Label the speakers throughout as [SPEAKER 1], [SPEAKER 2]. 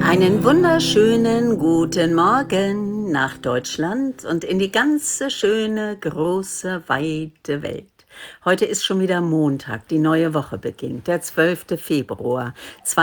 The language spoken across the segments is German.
[SPEAKER 1] Einen wunderschönen guten Morgen nach Deutschland und in die ganze schöne, große, weite Welt. Heute ist schon wieder Montag, die neue Woche beginnt, der 12. Februar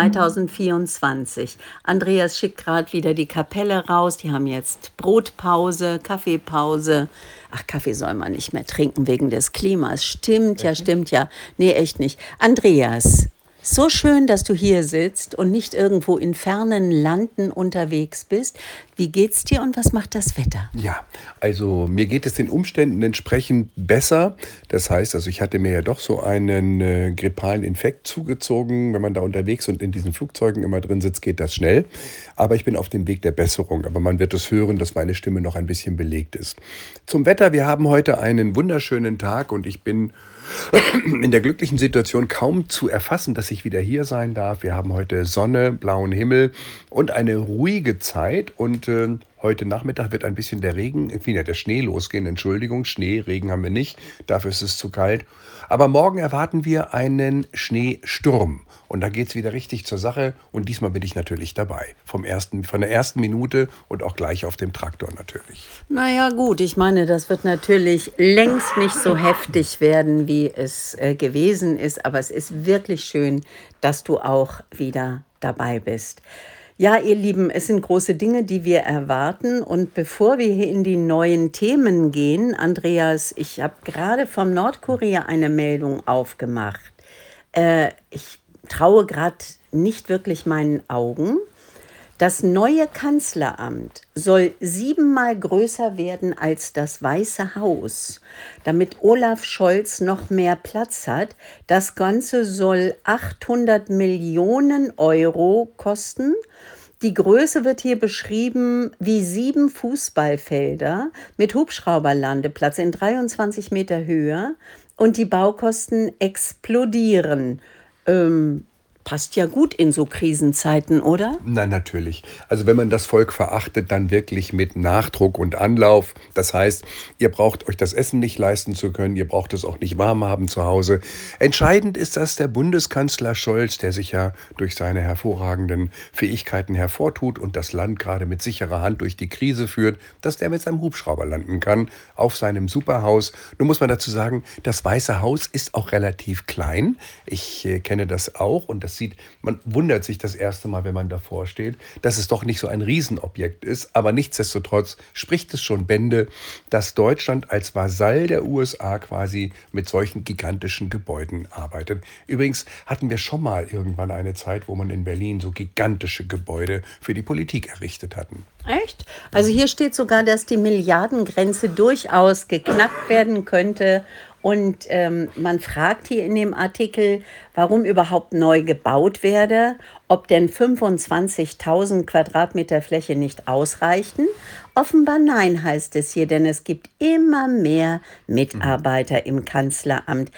[SPEAKER 1] 2024. Andreas schickt gerade wieder die Kapelle raus, die haben jetzt Brotpause, Kaffeepause. Ach, Kaffee soll man nicht mehr trinken wegen des Klimas. Stimmt ja, stimmt ja. Nee, echt nicht. Andreas, so schön, dass du hier sitzt und nicht irgendwo in fernen Landen unterwegs bist. Wie geht's dir und was macht das Wetter?
[SPEAKER 2] Ja, also mir geht es den Umständen entsprechend besser. Das heißt, also ich hatte mir ja doch so einen grippalen Infekt zugezogen. Wenn man da unterwegs und in diesen Flugzeugen immer drin sitzt, geht das schnell. Aber ich bin auf dem Weg der Besserung. Aber man wird es hören, dass meine Stimme noch ein bisschen belegt ist. Zum Wetter, wir haben heute einen wunderschönen Tag und ich bin in der glücklichen Situation kaum zu erfassen, dass ich wieder hier sein darf. Wir haben heute Sonne, blauen Himmel und eine ruhige Zeit. Und heute Nachmittag wird ein bisschen der Schnee losgehen. Entschuldigung, Schnee, Regen haben wir nicht. Dafür ist es zu kalt. Aber morgen erwarten wir einen Schneesturm. Und da geht es wieder richtig zur Sache. Und diesmal bin ich natürlich dabei. Von der ersten Minute und auch gleich auf dem Traktor natürlich.
[SPEAKER 1] Naja, gut, ich meine, das wird natürlich längst nicht so heftig werden, wie es gewesen ist, aber es ist wirklich schön, dass du auch wieder dabei bist. Ja, ihr Lieben, es sind große Dinge, die wir erwarten. Und bevor wir hier in die neuen Themen gehen, Andreas, ich habe gerade von Nordkorea eine Meldung aufgemacht. Ich traue gerade nicht wirklich meinen Augen. Das neue Kanzleramt soll 7-mal größer werden als das Weiße Haus, damit Olaf Scholz noch mehr Platz hat. Das Ganze soll 800 Millionen Euro kosten. Die Größe wird hier beschrieben wie 7 Fußballfelder mit Hubschrauberlandeplatz in 23 Meter Höhe und die Baukosten explodieren. Ähm, Passt ja gut in so Krisenzeiten, oder?
[SPEAKER 2] Na, natürlich. Also wenn man das Volk verachtet, dann wirklich mit Nachdruck und Anlauf. Das heißt, ihr braucht euch das Essen nicht leisten zu können, ihr braucht es auch nicht warm haben zu Hause. Entscheidend ist, dass der Bundeskanzler Scholz, der sich ja durch seine hervorragenden Fähigkeiten hervortut und das Land gerade mit sicherer Hand durch die Krise führt, dass der mit seinem Hubschrauber landen kann auf seinem Superhaus. Nun muss man dazu sagen, das Weiße Haus ist auch relativ klein. Ich kenne das auch und man wundert sich das erste Mal, wenn man davor steht, dass es doch nicht so ein Riesenobjekt ist. Aber nichtsdestotrotz spricht es schon Bände, dass Deutschland als Vasall der USA quasi mit solchen gigantischen Gebäuden arbeitet. Übrigens hatten wir schon mal irgendwann eine Zeit, wo man in Berlin so gigantische Gebäude für die Politik errichtet hatten.
[SPEAKER 1] Echt? Also hier steht sogar, dass die Milliardengrenze durchaus geknackt werden könnte. Und man fragt hier in dem Artikel, warum überhaupt neu gebaut werde, ob denn 25.000 Quadratmeter Fläche nicht ausreichen. Offenbar nein, heißt es hier, denn es gibt immer mehr Mitarbeiter im Kanzleramt.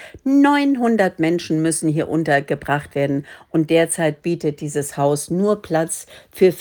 [SPEAKER 1] 900 Menschen müssen hier untergebracht werden und derzeit bietet dieses Haus nur Platz für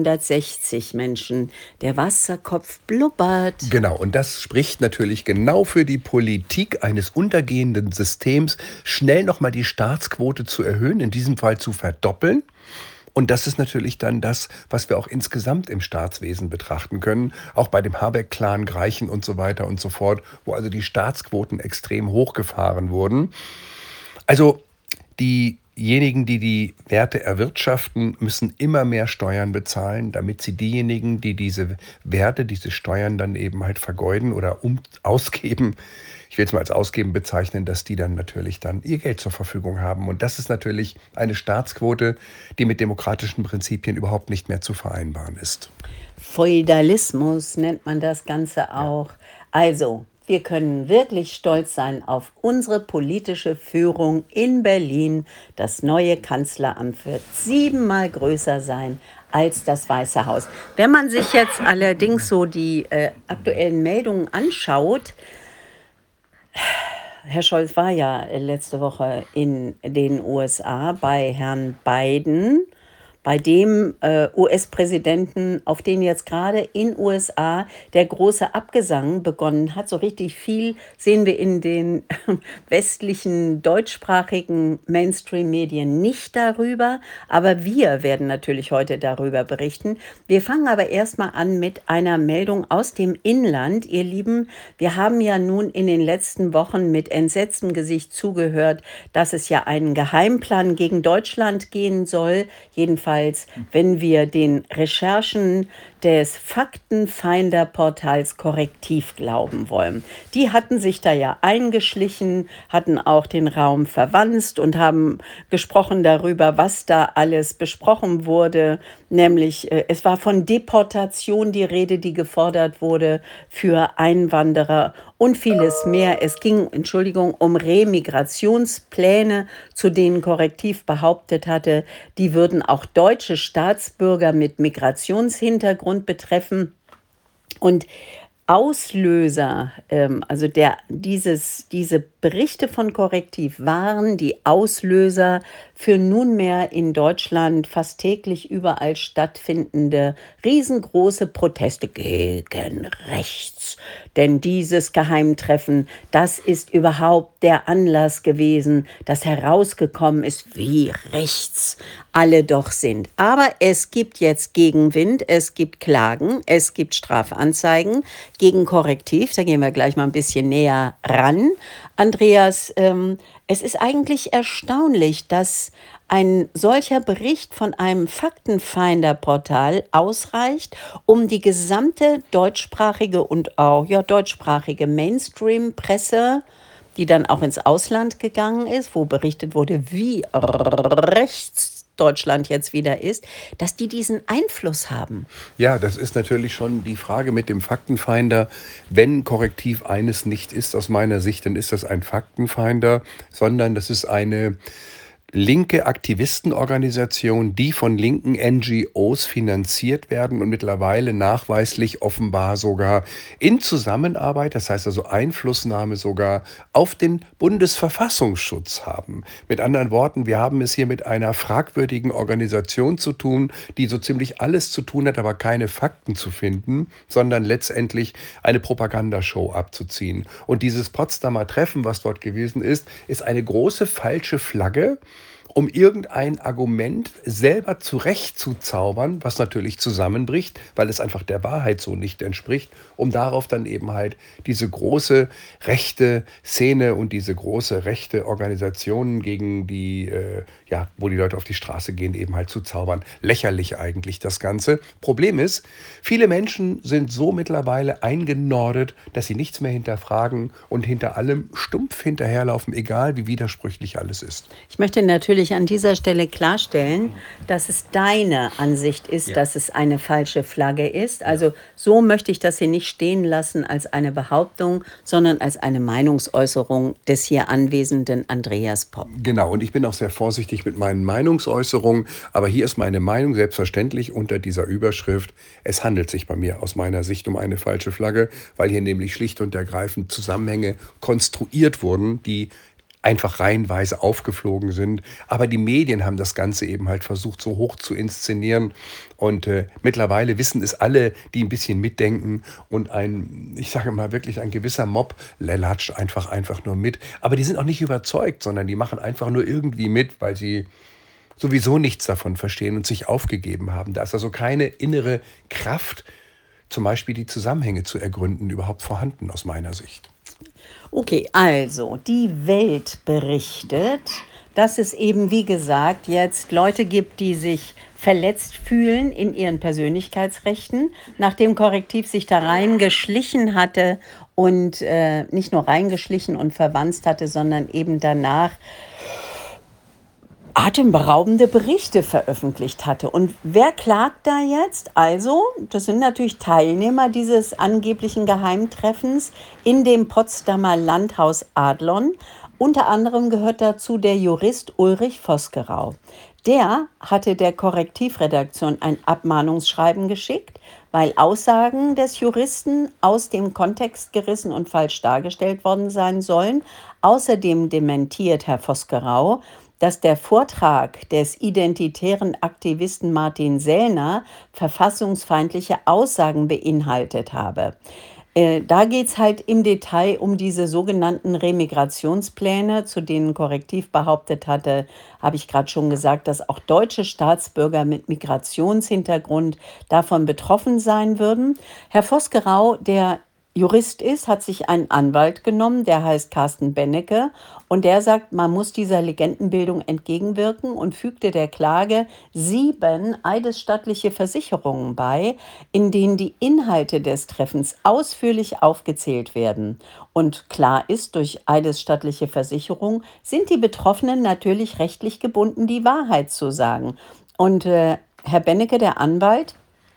[SPEAKER 1] 460 Menschen. Der Wasserkopf blubbert.
[SPEAKER 2] Genau, und das spricht natürlich genau für die Politik eines untergehenden Systems, schnell nochmal die Staatsquote zu erhöhen, in diesem Fall zu verdoppeln. Und das ist natürlich dann das, was wir auch insgesamt im Staatswesen betrachten können, auch bei dem Habeck-Clan, Greichen und so weiter und so fort, wo also die Staatsquoten extrem hochgefahren wurden. Also diejenigen, die die Werte erwirtschaften, müssen immer mehr Steuern bezahlen, damit sie diejenigen, die diese Werte, diese Steuern dann eben halt vergeuden oder ausgeben, ich will es mal als ausgeben bezeichnen, dass die dann natürlich dann ihr Geld zur Verfügung haben. Und das ist natürlich eine Staatsquote, die mit demokratischen Prinzipien überhaupt nicht mehr zu vereinbaren ist.
[SPEAKER 1] Feudalismus nennt man das Ganze
[SPEAKER 2] Ja.
[SPEAKER 1] auch. Also, wir können wirklich stolz sein auf unsere politische Führung in Berlin. Das neue Kanzleramt wird 7-mal größer sein als das Weiße Haus. Wenn man sich jetzt allerdings so die aktuellen Meldungen anschaut, Herr Scholz war ja letzte Woche in den USA bei Herrn Biden. bei dem US-Präsidenten, auf den jetzt gerade in USA der große Abgesang begonnen hat. So richtig viel sehen wir in den westlichen deutschsprachigen Mainstream-Medien nicht darüber, aber wir werden natürlich heute darüber berichten. Wir fangen aber erstmal an mit einer Meldung aus dem Inland. Ihr Lieben, wir haben ja nun in den letzten Wochen mit entsetztem Gesicht zugehört, dass es ja einen Geheimplan gegen Deutschland gehen soll. Jedenfalls, wenn wir den Recherchen des Faktenfinder-Portals Korrektiv glauben wollen. Die hatten sich da ja eingeschlichen, hatten auch den Raum verwanzt und haben gesprochen darüber, was da alles besprochen wurde. Nämlich, es war von Deportation die Rede, die gefordert wurde für Einwanderer und vieles mehr. Es ging, Entschuldigung, um Remigrationspläne, zu denen Korrektiv behauptet hatte, die würden auch deutsche Staatsbürger mit Migrationshintergrund betreffen. Und Auslöser, also diese Berichte von Korrektiv waren die Auslöser für nunmehr in Deutschland fast täglich überall stattfindende riesengroße Proteste gegen rechts. Denn dieses Geheimtreffen, das ist überhaupt der Anlass gewesen, dass herausgekommen ist, wie rechts alle doch sind. Aber es gibt jetzt Gegenwind, es gibt Klagen, es gibt Strafanzeigen gegen Korrektiv. Da gehen wir gleich mal ein bisschen näher ran. Andreas, es ist eigentlich erstaunlich, dass ein solcher Bericht von einem Faktenfinder-Portal ausreicht, um die gesamte deutschsprachige und auch deutschsprachige Mainstream-Presse, die dann auch ins Ausland gegangen ist, wo berichtet wurde, wie rechts Deutschland jetzt wieder ist, dass die diesen Einfluss haben.
[SPEAKER 2] Ja, das ist natürlich schon die Frage mit dem Faktenfinder. Wenn Korrektiv eines nicht ist, aus meiner Sicht, dann ist das ein Faktenfinder, sondern das ist eine linke Aktivistenorganisation, die von linken NGOs finanziert werden und mittlerweile nachweislich offenbar sogar in Zusammenarbeit, das heißt also Einflussnahme sogar auf den Bundesverfassungsschutz haben. Mit anderen Worten, wir haben es hier mit einer fragwürdigen Organisation zu tun, die so ziemlich alles zu tun hat, aber keine Fakten zu finden, sondern letztendlich eine Propagandashow abzuziehen. Und dieses Potsdamer Treffen, was dort gewesen ist eine große falsche Flagge, um irgendein Argument selber zurechtzuzaubern, was natürlich zusammenbricht, weil es einfach der Wahrheit so nicht entspricht, um darauf dann eben halt diese große rechte Szene und diese große rechte Organisationen gegen die, wo die Leute auf die Straße gehen, eben halt zu zaubern. Lächerlich eigentlich das Ganze. Problem ist, viele Menschen sind so mittlerweile eingenordet, dass sie nichts mehr hinterfragen und hinter allem stumpf hinterherlaufen, egal wie widersprüchlich alles ist.
[SPEAKER 1] Ich möchte natürlich an dieser Stelle klarstellen, dass es deine Ansicht ist, dass es eine falsche Flagge ist. Also so möchte ich das hier nicht stehen lassen als eine Behauptung, sondern als eine Meinungsäußerung des hier anwesenden Andreas Popp.
[SPEAKER 2] Genau, und ich bin auch sehr vorsichtig mit meinen Meinungsäußerungen, aber hier ist meine Meinung selbstverständlich unter dieser Überschrift. Es handelt sich bei mir aus meiner Sicht um eine falsche Flagge, weil hier nämlich schlicht und ergreifend Zusammenhänge konstruiert wurden, die einfach reihenweise aufgeflogen sind. Aber die Medien haben das Ganze eben halt versucht, so hoch zu inszenieren. Und mittlerweile wissen es alle, die ein bisschen mitdenken. Und ich sage mal wirklich, ein gewisser Mob latscht einfach nur mit. Aber die sind auch nicht überzeugt, sondern die machen einfach nur irgendwie mit, weil sie sowieso nichts davon verstehen und sich aufgegeben haben. Da ist also keine innere Kraft, zum Beispiel die Zusammenhänge zu ergründen, überhaupt vorhanden aus meiner Sicht.
[SPEAKER 1] Okay, also die Welt berichtet, dass es eben, wie gesagt, jetzt Leute gibt, die sich verletzt fühlen in ihren Persönlichkeitsrechten, nachdem Korrektiv sich da reingeschlichen hatte und nicht nur reingeschlichen und verwanzt hatte, sondern eben danach atemberaubende Berichte veröffentlicht hatte. Und wer klagt da jetzt? Also, das sind natürlich Teilnehmer dieses angeblichen Geheimtreffens in dem Potsdamer Landhaus Adlon. Unter anderem gehört dazu der Jurist Ulrich Vosgerau. Der hatte der Korrektivredaktion ein Abmahnungsschreiben geschickt, weil Aussagen des Juristen aus dem Kontext gerissen und falsch dargestellt worden sein sollen. Außerdem dementiert Herr Vosgerau, dass der Vortrag des identitären Aktivisten Martin Sellner verfassungsfeindliche Aussagen beinhaltet habe. Da geht es halt im Detail um diese sogenannten Remigrationspläne, zu denen Korrektiv behauptet hatte, habe ich gerade schon gesagt, dass auch deutsche Staatsbürger mit Migrationshintergrund davon betroffen sein würden. Herr Vosgerau, der Jurist ist, hat sich einen Anwalt genommen, der heißt Carsten Bennecke, und der sagt, man muss dieser Legendenbildung entgegenwirken und fügte der Klage 7 eidesstattliche Versicherungen bei, in denen die Inhalte des Treffens ausführlich aufgezählt werden. Und klar ist, durch eidesstattliche Versicherung sind die Betroffenen natürlich rechtlich gebunden, die Wahrheit zu sagen. Und Herr Bennecke, der Anwalt,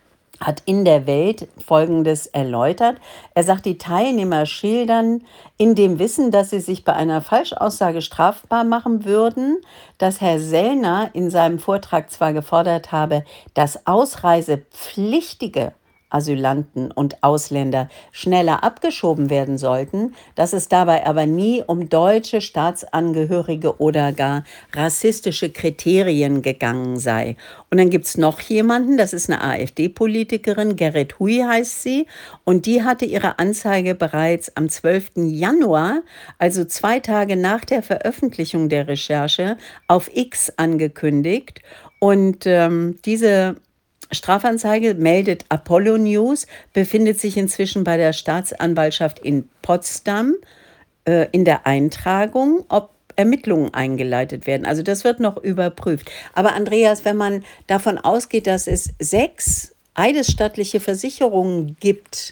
[SPEAKER 1] hat in der Welt Folgendes erläutert. Er sagt, die Teilnehmer schildern in dem Wissen, dass sie sich bei einer Falschaussage strafbar machen würden, dass Herr Sellner in seinem Vortrag zwar gefordert habe, dass ausreisepflichtige Asylanten und Ausländer schneller abgeschoben werden sollten, dass es dabei aber nie um deutsche Staatsangehörige oder gar rassistische Kriterien gegangen sei. Und dann gibt es noch jemanden, das ist eine AfD-Politikerin, Gerrit Hui heißt sie, und die hatte ihre Anzeige bereits am 12. Januar, also 2 Tage nach der Veröffentlichung der Recherche, auf X angekündigt. Und diese Strafanzeige, meldet Apollo News, befindet sich inzwischen bei der Staatsanwaltschaft in Potsdam in der Eintragung, ob Ermittlungen eingeleitet werden. Also das wird noch überprüft. Aber Andreas, wenn man davon ausgeht, dass es 6 eidesstattliche Versicherungen gibt,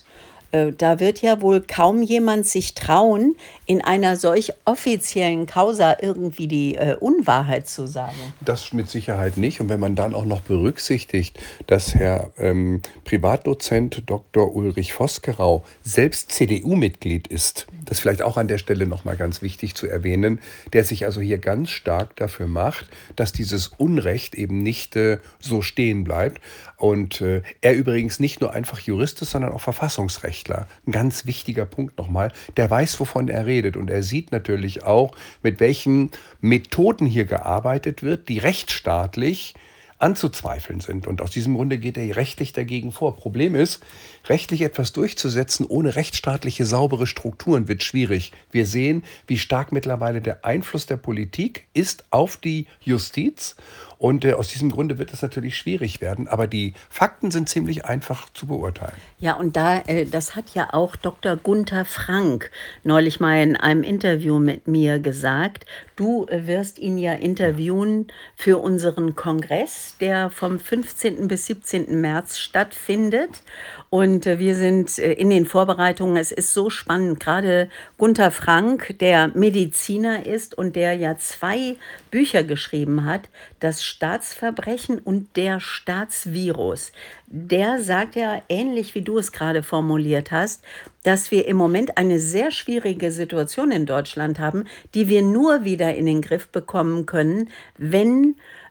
[SPEAKER 1] da wird ja wohl kaum jemand sich trauen, in einer solch offiziellen Causa irgendwie die Unwahrheit zu sagen.
[SPEAKER 2] Das mit Sicherheit nicht. Und wenn man dann auch noch berücksichtigt, dass Herr Privatdozent Dr. Ulrich Vosgerau selbst CDU-Mitglied ist, das ist vielleicht auch an der Stelle nochmal ganz wichtig zu erwähnen, der sich also hier ganz stark dafür macht, dass dieses Unrecht eben nicht so stehen bleibt. Und er übrigens nicht nur einfach Jurist ist, sondern auch Verfassungsrechtler. Ein ganz wichtiger Punkt nochmal. Der weiß, wovon er redet. Und er sieht natürlich auch, mit welchen Methoden hier gearbeitet wird, die rechtsstaatlich anzuzweifeln sind. Und aus diesem Grunde geht er rechtlich dagegen vor. Problem ist, rechtlich etwas durchzusetzen ohne rechtsstaatliche saubere Strukturen wird schwierig. Wir sehen, wie stark mittlerweile der Einfluss der Politik ist auf die Justiz. Und aus diesem Grunde wird es natürlich schwierig werden. Aber die Fakten sind ziemlich einfach zu beurteilen.
[SPEAKER 1] Ja, und das hat ja auch Dr. Gunther Frank neulich mal in einem Interview mit mir gesagt. Du wirst ihn ja interviewen für unseren Kongress, der vom 15. bis 17. März stattfindet. Und wir sind in den Vorbereitungen. Es ist so spannend. Gerade Gunther Frank, der Mediziner ist und der ja 2 Bücher geschrieben hat, das Staatsverbrechen und der Staatsvirus. Der sagt ja, ähnlich wie du es gerade formuliert hast, dass wir im Moment eine sehr schwierige Situation in Deutschland haben, die wir nur wieder in den Griff bekommen können, wenn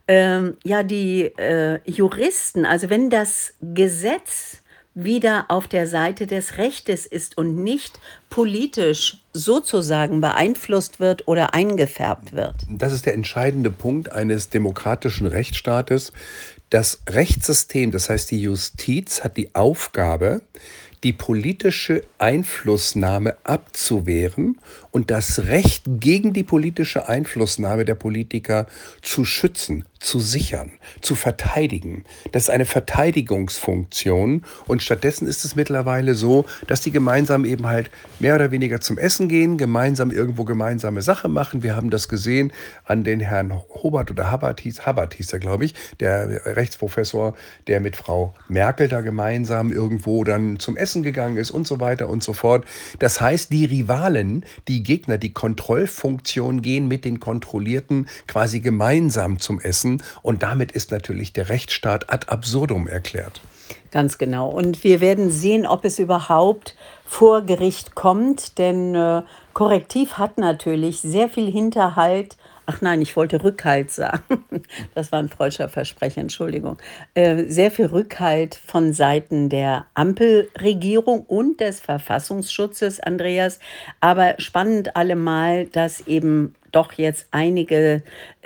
[SPEAKER 1] ja die Juristen, also wenn das Gesetz wieder auf der Seite des Rechtes ist und nicht politisch sozusagen beeinflusst wird oder eingefärbt wird.
[SPEAKER 2] Das ist der entscheidende Punkt eines demokratischen Rechtsstaates. Das Rechtssystem, das heißt die Justiz, hat die Aufgabe, die politische Einflussnahme abzuwehren und das Recht gegen die politische Einflussnahme der Politiker zu schützen, zu sichern, zu verteidigen. Das ist eine Verteidigungsfunktion und stattdessen ist es mittlerweile so, dass die gemeinsam eben halt mehr oder weniger zum Essen gehen, gemeinsam irgendwo gemeinsame Sache machen. Wir haben das gesehen an den Herrn Hobart oder Habart hieß er, glaube ich, der Rechtsprofessor, der mit Frau Merkel da gemeinsam irgendwo dann zum Essen gegangen ist und so weiter und so fort. Das heißt, die Rivalen, die Gegner, die Kontrollfunktion gehen mit den Kontrollierten quasi gemeinsam zum Essen und damit ist natürlich der Rechtsstaat ad absurdum erklärt.
[SPEAKER 1] Ganz genau. Und wir werden sehen, ob es überhaupt vor Gericht kommt, denn Korrektiv hat natürlich sehr viel Hinterhalt. Ach nein, ich wollte Rückhalt sagen. Das war ein freudscher Versprecher, Entschuldigung. Sehr viel Rückhalt von Seiten der Ampelregierung und des Verfassungsschutzes, Andreas. Aber spannend allemal, dass eben doch jetzt einige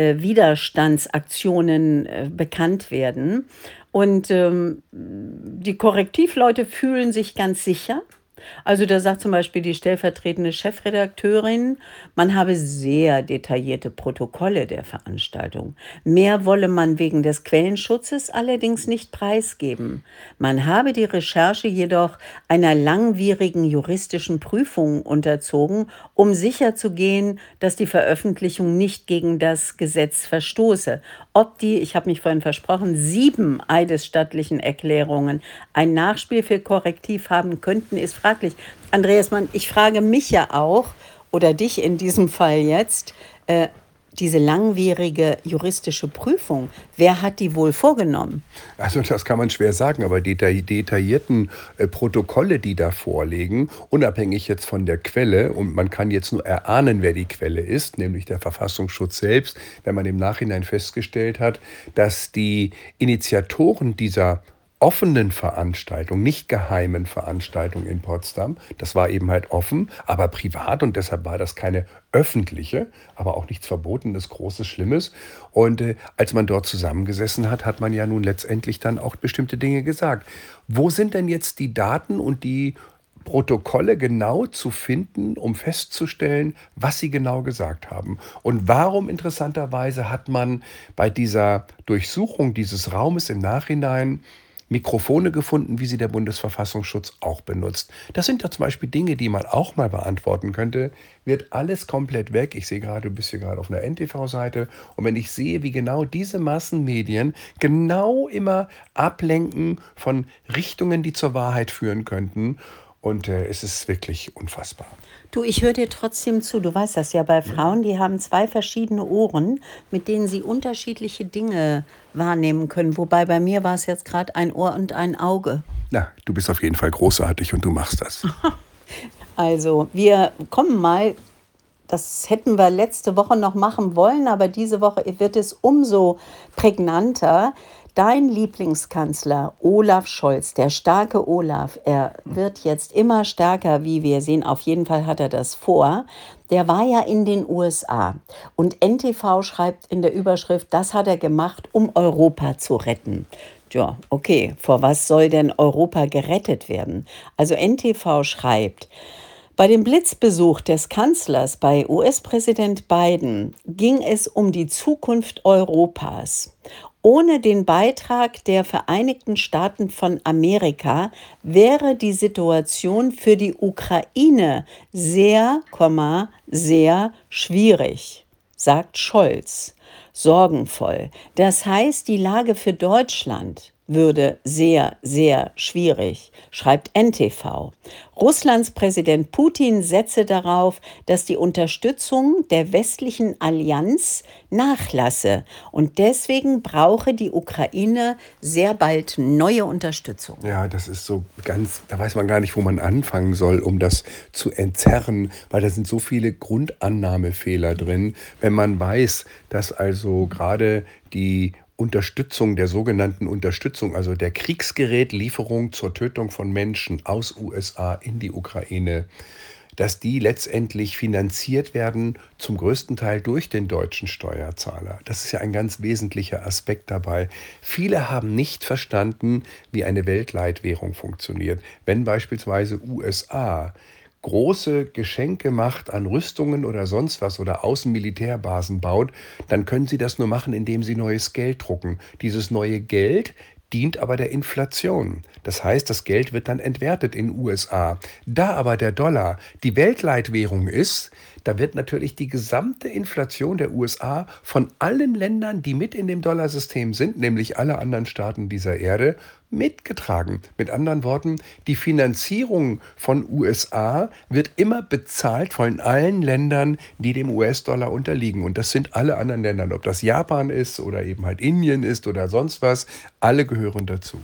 [SPEAKER 1] Widerstandsaktionen bekannt werden. Und die Korrektivleute fühlen sich ganz sicher. Also da sagt zum Beispiel die stellvertretende Chefredakteurin, man habe sehr detaillierte Protokolle der Veranstaltung. Mehr wolle man wegen des Quellenschutzes allerdings nicht preisgeben. Man habe die Recherche jedoch einer langwierigen juristischen Prüfung unterzogen, um sicherzugehen, dass die Veröffentlichung nicht gegen das Gesetz verstoße. Ob die, ich habe mich vorhin versprochen, 7 eidesstattlichen Erklärungen ein Nachspiel für Korrektiv haben könnten, ist fraglich. Andreas Mann, ich frage mich ja auch, oder dich in diesem Fall jetzt, diese langwierige juristische Prüfung, wer hat die wohl vorgenommen?
[SPEAKER 2] Also das kann man schwer sagen, aber die detaillierten Protokolle, die da vorliegen, unabhängig jetzt von der Quelle, und man kann jetzt nur erahnen, wer die Quelle ist, nämlich der Verfassungsschutz selbst, wenn man im Nachhinein festgestellt hat, dass die Initiatoren dieser offenen Veranstaltung, nicht geheimen Veranstaltung in Potsdam, das war eben halt offen, aber privat, und deshalb war das keine öffentliche, aber auch nichts Verbotenes, Großes, Schlimmes. Und als man dort zusammengesessen hat, hat man ja nun letztendlich dann auch bestimmte Dinge gesagt. Wo sind denn jetzt die Daten und die Protokolle genau zu finden, um festzustellen, was sie genau gesagt haben? Und warum interessanterweise hat man bei dieser Durchsuchung dieses Raumes im Nachhinein Mikrofone gefunden, wie sie der Bundesverfassungsschutz auch benutzt? Das sind ja zum Beispiel Dinge, die man auch mal beantworten könnte. Wird alles komplett weg? Ich sehe gerade, du bist hier gerade auf einer NTV-Seite. Und wenn ich sehe, wie genau diese Massenmedien genau immer ablenken von Richtungen, die zur Wahrheit führen könnten, und es ist wirklich unfassbar.
[SPEAKER 1] Du, ich höre dir trotzdem zu. Du weißt das ja bei Frauen, die haben 2 verschiedene Ohren, mit denen sie unterschiedliche Dinge wahrnehmen können. Wobei bei mir war es jetzt gerade ein Ohr und ein Auge.
[SPEAKER 2] Na, du bist auf jeden Fall großartig und du machst das.
[SPEAKER 1] Also, wir kommen mal, das hätten wir letzte Woche noch machen wollen, aber diese Woche wird es umso prägnanter. Dein Lieblingskanzler Olaf Scholz, der starke Olaf, er wird jetzt immer stärker, wie wir sehen. Auf jeden Fall hat er das vor. Der war ja in den USA und NTV schreibt in der Überschrift, das hat er gemacht, um Europa zu retten. Ja, okay, vor was soll denn Europa gerettet werden? Also NTV schreibt, bei dem Blitzbesuch des Kanzlers bei US-Präsident Biden ging es um die Zukunft Europas. Ohne den Beitrag der Vereinigten Staaten von Amerika wäre die Situation für die Ukraine sehr, sehr schwierig, sagt Scholz, sorgenvoll. Das heißt, die Lage für Deutschland würde sehr, sehr schwierig, schreibt NTV. Russlands Präsident Putin setze darauf, dass die Unterstützung der westlichen Allianz nachlasse. Und deswegen brauche die Ukraine sehr bald neue Unterstützung.
[SPEAKER 2] Ja, das ist so ganz, da weiß man gar nicht, wo man anfangen soll, um das zu entzerren, weil da sind so viele Grundannahmefehler drin. Wenn man weiß, dass also gerade die Unterstützung, der sogenannten Unterstützung, also der Kriegsgerätlieferung zur Tötung von Menschen aus USA in die Ukraine, dass die letztendlich finanziert werden, zum größten Teil durch den deutschen Steuerzahler. Das ist ja ein ganz wesentlicher Aspekt dabei. Viele haben nicht verstanden, wie eine Weltleitwährung funktioniert. Wenn beispielsweise USA große Geschenke macht an Rüstungen oder sonst was oder Außenmilitärbasen baut, dann können sie das nur machen, indem sie neues Geld drucken. Dieses neue Geld dient aber der Inflation. Das heißt, das Geld wird dann entwertet in USA. Da aber der Dollar die Weltleitwährung ist, da wird natürlich die gesamte Inflation der USA von allen Ländern, die mit in dem Dollarsystem sind, nämlich alle anderen Staaten dieser Erde, mitgetragen. Mit anderen Worten, die Finanzierung von USA wird immer bezahlt von allen Ländern, die dem US-Dollar unterliegen. Und das sind alle anderen Länder, ob das Japan ist oder eben halt Indien ist oder sonst was, alle gehören dazu.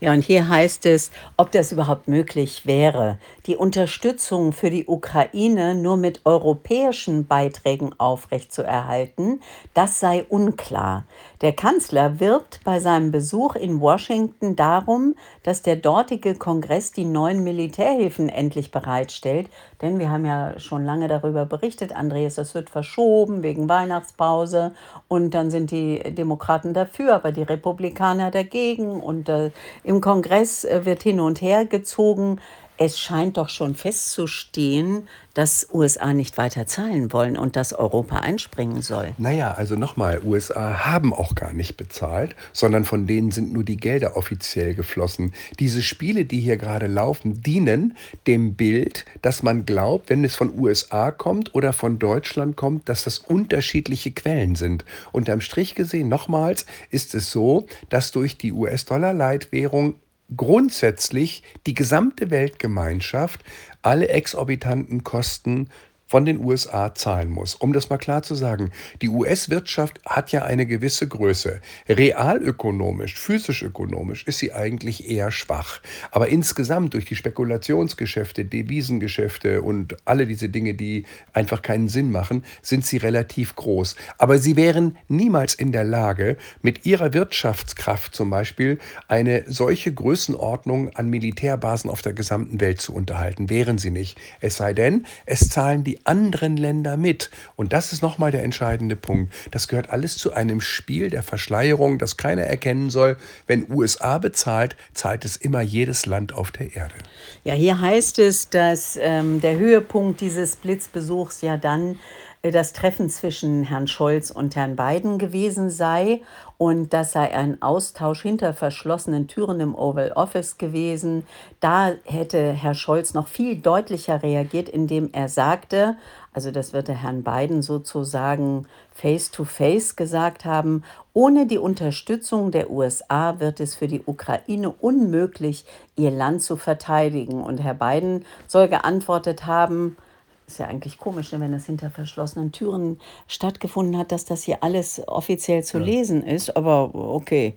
[SPEAKER 1] Ja, und hier heißt es, ob das überhaupt möglich wäre, die Unterstützung für die Ukraine nur mit europäischen Beiträgen aufrechtzuerhalten, das sei unklar. Der Kanzler wirbt bei seinem Besuch in Washington darum, dass der dortige Kongress die neuen Militärhilfen endlich bereitstellt. Denn wir haben ja schon lange darüber berichtet, Andreas, das wird verschoben wegen Weihnachtspause und dann sind die Demokraten dafür, aber die Republikaner dagegen und im Kongress wird hin und her gezogen. Es scheint doch schon festzustehen, dass USA nicht weiter zahlen wollen und dass Europa einspringen soll.
[SPEAKER 2] Naja, also nochmal, USA haben auch gar nicht bezahlt, sondern von denen sind nur die Gelder offiziell geflossen. Diese Spiele, die hier gerade laufen, dienen dem Bild, dass man glaubt, wenn es von USA kommt oder von Deutschland kommt, dass das unterschiedliche Quellen sind. Unterm Strich gesehen, nochmals, ist es so, dass durch die US-Dollar-Leitwährung grundsätzlich die gesamte Weltgemeinschaft alle exorbitanten Kosten von den USA zahlen muss. Um das mal klar zu sagen, die US-Wirtschaft hat ja eine gewisse Größe. Realökonomisch, physisch-ökonomisch ist sie eigentlich eher schwach. Aber insgesamt durch die Spekulationsgeschäfte, Devisengeschäfte und alle diese Dinge, die einfach keinen Sinn machen, sind sie relativ groß. Aber sie wären niemals in der Lage, mit ihrer Wirtschaftskraft zum Beispiel eine solche Größenordnung an Militärbasen auf der gesamten Welt zu unterhalten. Wären sie nicht. Es sei denn, es zahlen die anderen Länder mit. Und das ist nochmal der entscheidende Punkt. Das gehört alles zu einem Spiel der Verschleierung, das keiner erkennen soll. Wenn USA bezahlt, zahlt es immer jedes Land auf der Erde.
[SPEAKER 1] Ja, hier heißt es, dass der Höhepunkt dieses Blitzbesuchs ja dann das Treffen zwischen Herrn Scholz und Herrn Biden gewesen sei. Und das sei ein Austausch hinter verschlossenen Türen im Oval Office gewesen. Da hätte Herr Scholz noch viel deutlicher reagiert, indem er sagte, also das wird der Herrn Biden sozusagen face-to-face gesagt haben, ohne die Unterstützung der USA wird es für die Ukraine unmöglich, ihr Land zu verteidigen. Und Herr Biden soll geantwortet haben, ist ja eigentlich komisch, ne, wenn das hinter verschlossenen Türen stattgefunden hat, dass das hier alles offiziell zu
[SPEAKER 2] Ja,
[SPEAKER 1] lesen ist, aber okay.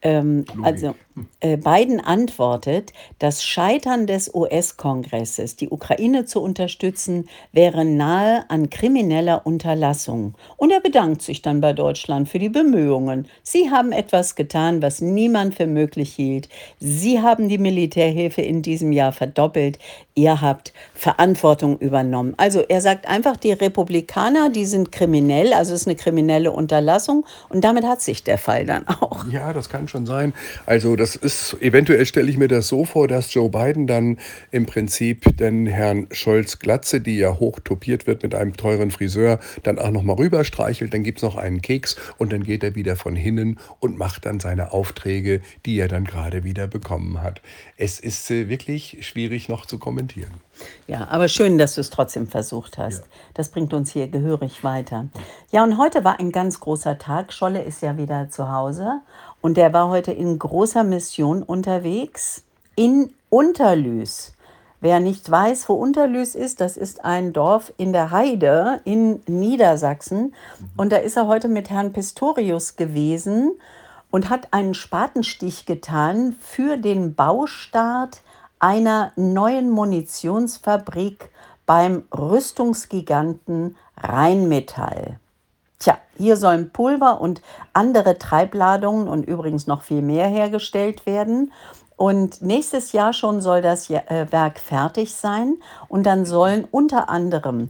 [SPEAKER 2] Logik.
[SPEAKER 1] Also Biden antwortet, das Scheitern des US-Kongresses, die Ukraine zu unterstützen, wäre nahe an krimineller Unterlassung. Und er bedankt sich dann bei Deutschland für die Bemühungen. Sie haben etwas getan, was niemand für möglich hielt. Sie haben die Militärhilfe in diesem Jahr verdoppelt. Ihr habt Verantwortung übernommen. Also er sagt einfach, die Republikaner, die sind kriminell, also es ist eine kriminelle Unterlassung und damit hat sich der Fall dann auch.
[SPEAKER 2] Ja, das kann schon sein. Also das ist, eventuell stelle ich mir das so vor, dass Joe Biden dann im Prinzip den Herrn Scholz Glatze, die ja hoch topiert wird mit einem teuren Friseur, dann auch nochmal rüberstreichelt, dann gibt's noch einen Keks und dann geht er wieder von hinnen und macht dann seine Aufträge, die er dann gerade wieder bekommen hat. Es ist wirklich schwierig noch zu kommentieren.
[SPEAKER 1] Ja, aber schön, dass du es trotzdem versucht
[SPEAKER 2] Ja.
[SPEAKER 1] hast. Das bringt uns hier gehörig weiter. Ja, und heute war ein ganz großer Tag. Scholle ist ja wieder zu Hause und der war heute in großer Mission unterwegs in Unterlüß. Wer nicht weiß, wo Unterlüß ist, das ist ein Dorf in der Heide in Niedersachsen. Und da ist er heute mit Herrn Pistorius gewesen und hat einen Spatenstich getan für den Baustart einer neuen Munitionsfabrik beim Rüstungsgiganten Rheinmetall. Tja, hier sollen Pulver und andere Treibladungen und übrigens noch viel mehr hergestellt werden. Und nächstes Jahr schon soll das Werk fertig sein. Und dann sollen unter anderem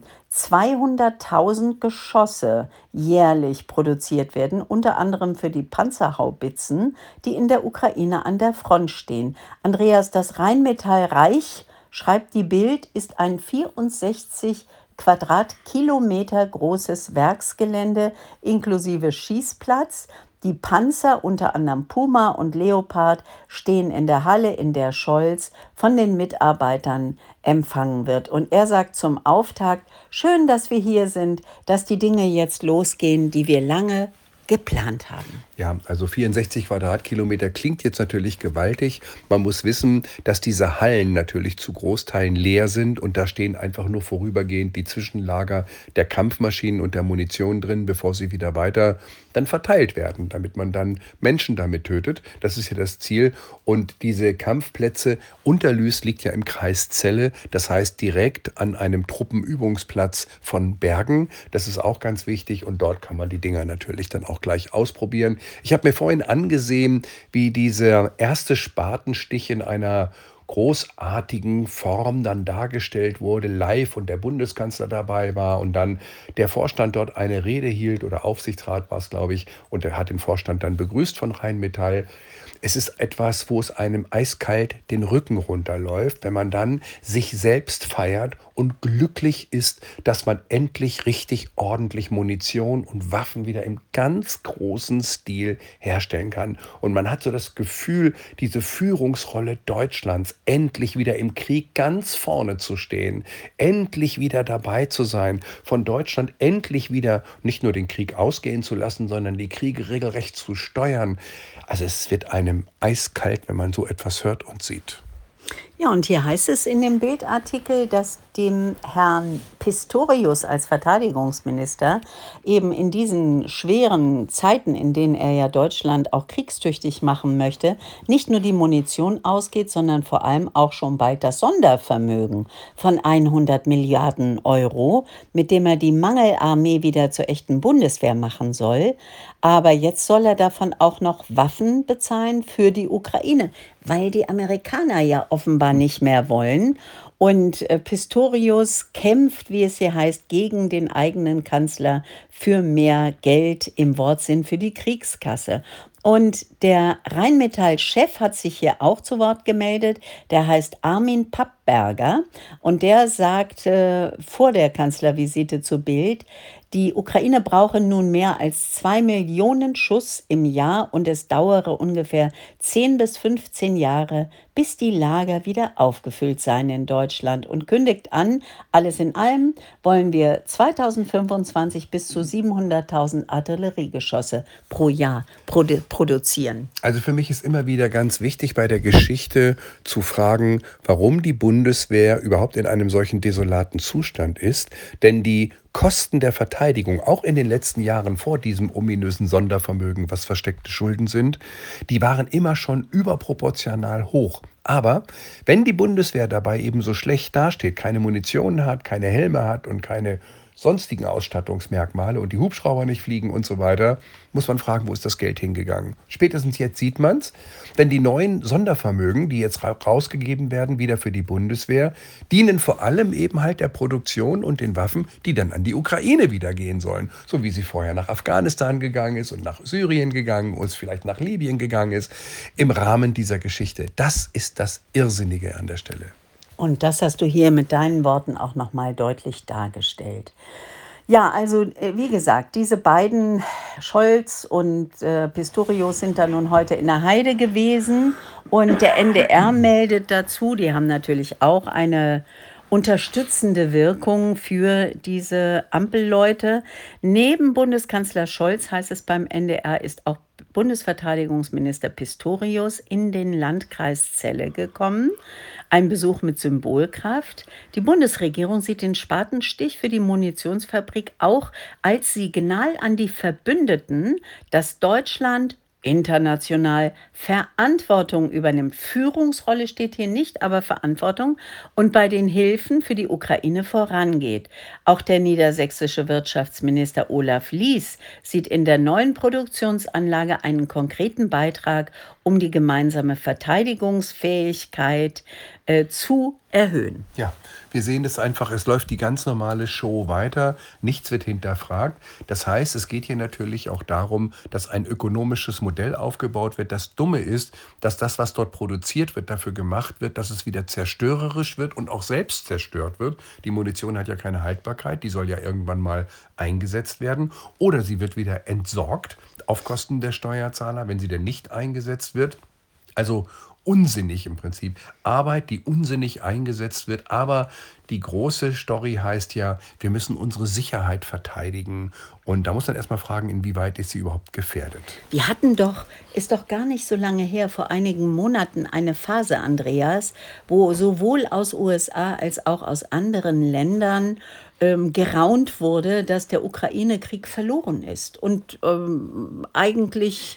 [SPEAKER 1] 200.000 Geschosse jährlich produziert werden, unter anderem für die Panzerhaubitzen, die in der Ukraine an der Front stehen. Andreas, das Rheinmetallreich, schreibt die Bild, ist ein 64 Quadratkilometer großes Werksgelände inklusive Schießplatz. Die Panzer, unter anderem Puma und Leopard, stehen in der Halle, in der Scholz von den Mitarbeitern empfangen wird. Und er sagt zum Auftakt, schön, dass wir hier sind, dass die Dinge jetzt losgehen, die wir lange geplant haben.
[SPEAKER 2] Ja, also 64 Quadratkilometer klingt jetzt natürlich gewaltig. Man muss wissen, dass diese Hallen natürlich zu Großteilen leer sind und da stehen einfach nur vorübergehend die Zwischenlager der Kampfmaschinen und der Munition drin, bevor sie wieder weiter dann verteilt werden, damit man dann Menschen damit tötet. Das ist ja das Ziel. Und diese Kampfplätze, Unterlüß liegt ja im Kreis Celle, das heißt direkt an einem Truppenübungsplatz von Bergen. Das ist auch ganz wichtig und dort kann man die Dinger natürlich dann auch gleich ausprobieren. Ich habe mir vorhin angesehen, wie dieser erste Spatenstich in einer großartigen Form dann dargestellt wurde, live und der Bundeskanzler dabei war und dann der Vorstand dort eine Rede hielt oder Aufsichtsrat war es, glaube ich, und er hat den Vorstand dann begrüßt von Rheinmetall. Es ist etwas, wo es einem eiskalt den Rücken runterläuft, wenn man dann sich selbst feiert und glücklich ist, dass man endlich richtig ordentlich Munition und Waffen wieder im ganz großen Stil herstellen kann. Und man hat so das Gefühl, diese Führungsrolle Deutschlands endlich wieder im Krieg ganz vorne zu stehen, endlich wieder dabei zu sein, von Deutschland endlich wieder nicht nur den Krieg ausgehen zu lassen, sondern die Kriege regelrecht zu steuern. Also es wird einem eiskalt, wenn man so etwas hört und sieht.
[SPEAKER 1] Ja, und hier heißt es in dem Bildartikel, dass dem Herrn Pistorius als Verteidigungsminister eben in diesen schweren Zeiten, in denen er ja Deutschland auch kriegstüchtig machen möchte, nicht nur die Munition ausgeht, sondern vor allem auch schon bald das Sondervermögen von 100 Milliarden Euro, mit dem er die Mangelarmee wieder zur echten Bundeswehr machen soll. Aber jetzt soll er davon auch noch Waffen bezahlen für die Ukraine, weil die Amerikaner ja offenbar nicht mehr wollen. Und Pistorius kämpft, wie es hier heißt, gegen den eigenen Kanzler für mehr Geld im Wortsinn für die Kriegskasse. Und der Rheinmetall-Chef hat sich hier auch zu Wort gemeldet. Der heißt Armin Pappberger und der sagt vor der Kanzlervisite zu Bild, die Ukraine brauche nun mehr als 2 Millionen Schuss im Jahr und es dauere ungefähr 10 bis 15 Jahre, bis die Lager wieder aufgefüllt seien in Deutschland und kündigt an, alles in allem wollen wir 2025 bis zu 700.000 Artilleriegeschosse pro Jahr produzieren.
[SPEAKER 2] Also für mich ist immer wieder ganz wichtig bei der Geschichte zu fragen, warum die Bundeswehr überhaupt in einem solchen desolaten Zustand ist. Denn die Kosten der Verteidigung, auch in den letzten Jahren vor diesem ominösen Sondervermögen, was versteckte Schulden sind, die waren immer schon überproportional hoch. Aber wenn die Bundeswehr dabei eben so schlecht dasteht, keine Munition hat, keine Helme hat und keine sonstigen Ausstattungsmerkmale und die Hubschrauber nicht fliegen und so weiter, muss man fragen, wo ist das Geld hingegangen? Spätestens jetzt sieht man es, denn die neuen Sondervermögen, die jetzt rausgegeben werden, wieder für die Bundeswehr, dienen vor allem eben halt der Produktion und den Waffen, die dann an die Ukraine wieder gehen sollen. So wie sie vorher nach Afghanistan gegangen ist und nach Syrien gegangen ist, vielleicht nach Libyen gegangen ist, im Rahmen dieser Geschichte. Das ist das Irrsinnige an der Stelle.
[SPEAKER 1] Und das hast du hier mit deinen Worten auch nochmal deutlich dargestellt. Ja, also wie gesagt, diese beiden, Scholz und Pistorius, sind da nun heute in der Heide gewesen. Und der NDR meldet dazu, die haben natürlich auch eine unterstützende Wirkung für diese Ampelleute. Neben Bundeskanzler Scholz, heißt es beim NDR, ist auch Bundesverteidigungsminister Pistorius in den Landkreis Celle gekommen. Ein Besuch mit Symbolkraft. Die Bundesregierung sieht den Spatenstich für die Munitionsfabrik auch als Signal an die Verbündeten, dass Deutschland international Verantwortung übernimmt. Führungsrolle steht hier nicht, aber Verantwortung und bei den Hilfen für die Ukraine vorangeht. Auch der niedersächsische Wirtschaftsminister Olaf Lies sieht in der neuen Produktionsanlage einen konkreten Beitrag, um die gemeinsame Verteidigungsfähigkeit zu erhöhen.
[SPEAKER 2] Ja, wir sehen es einfach, es läuft die ganz normale Show weiter, nichts wird hinterfragt. Das heißt, es geht hier natürlich auch darum, dass ein ökonomisches Modell aufgebaut wird. Das Dumme ist, dass das, was dort produziert wird, dafür gemacht wird, dass es wieder zerstörerisch wird und auch selbst zerstört wird. Die Munition hat ja keine Haltbarkeit, die soll ja irgendwann mal eingesetzt werden oder sie wird wieder entsorgt auf Kosten der Steuerzahler, wenn sie denn nicht eingesetzt wird. Also unsinnig im Prinzip. Arbeit, die unsinnig eingesetzt wird. Aber die große Story heißt ja, wir müssen unsere Sicherheit verteidigen. Und da muss man erstmal fragen, inwieweit ist sie überhaupt gefährdet?
[SPEAKER 1] Wir hatten doch, ist doch gar nicht so lange her, vor einigen Monaten eine Phase, Andreas, wo sowohl aus USA als auch aus anderen Ländern geraunt wurde, dass der Ukraine-Krieg verloren ist und eigentlich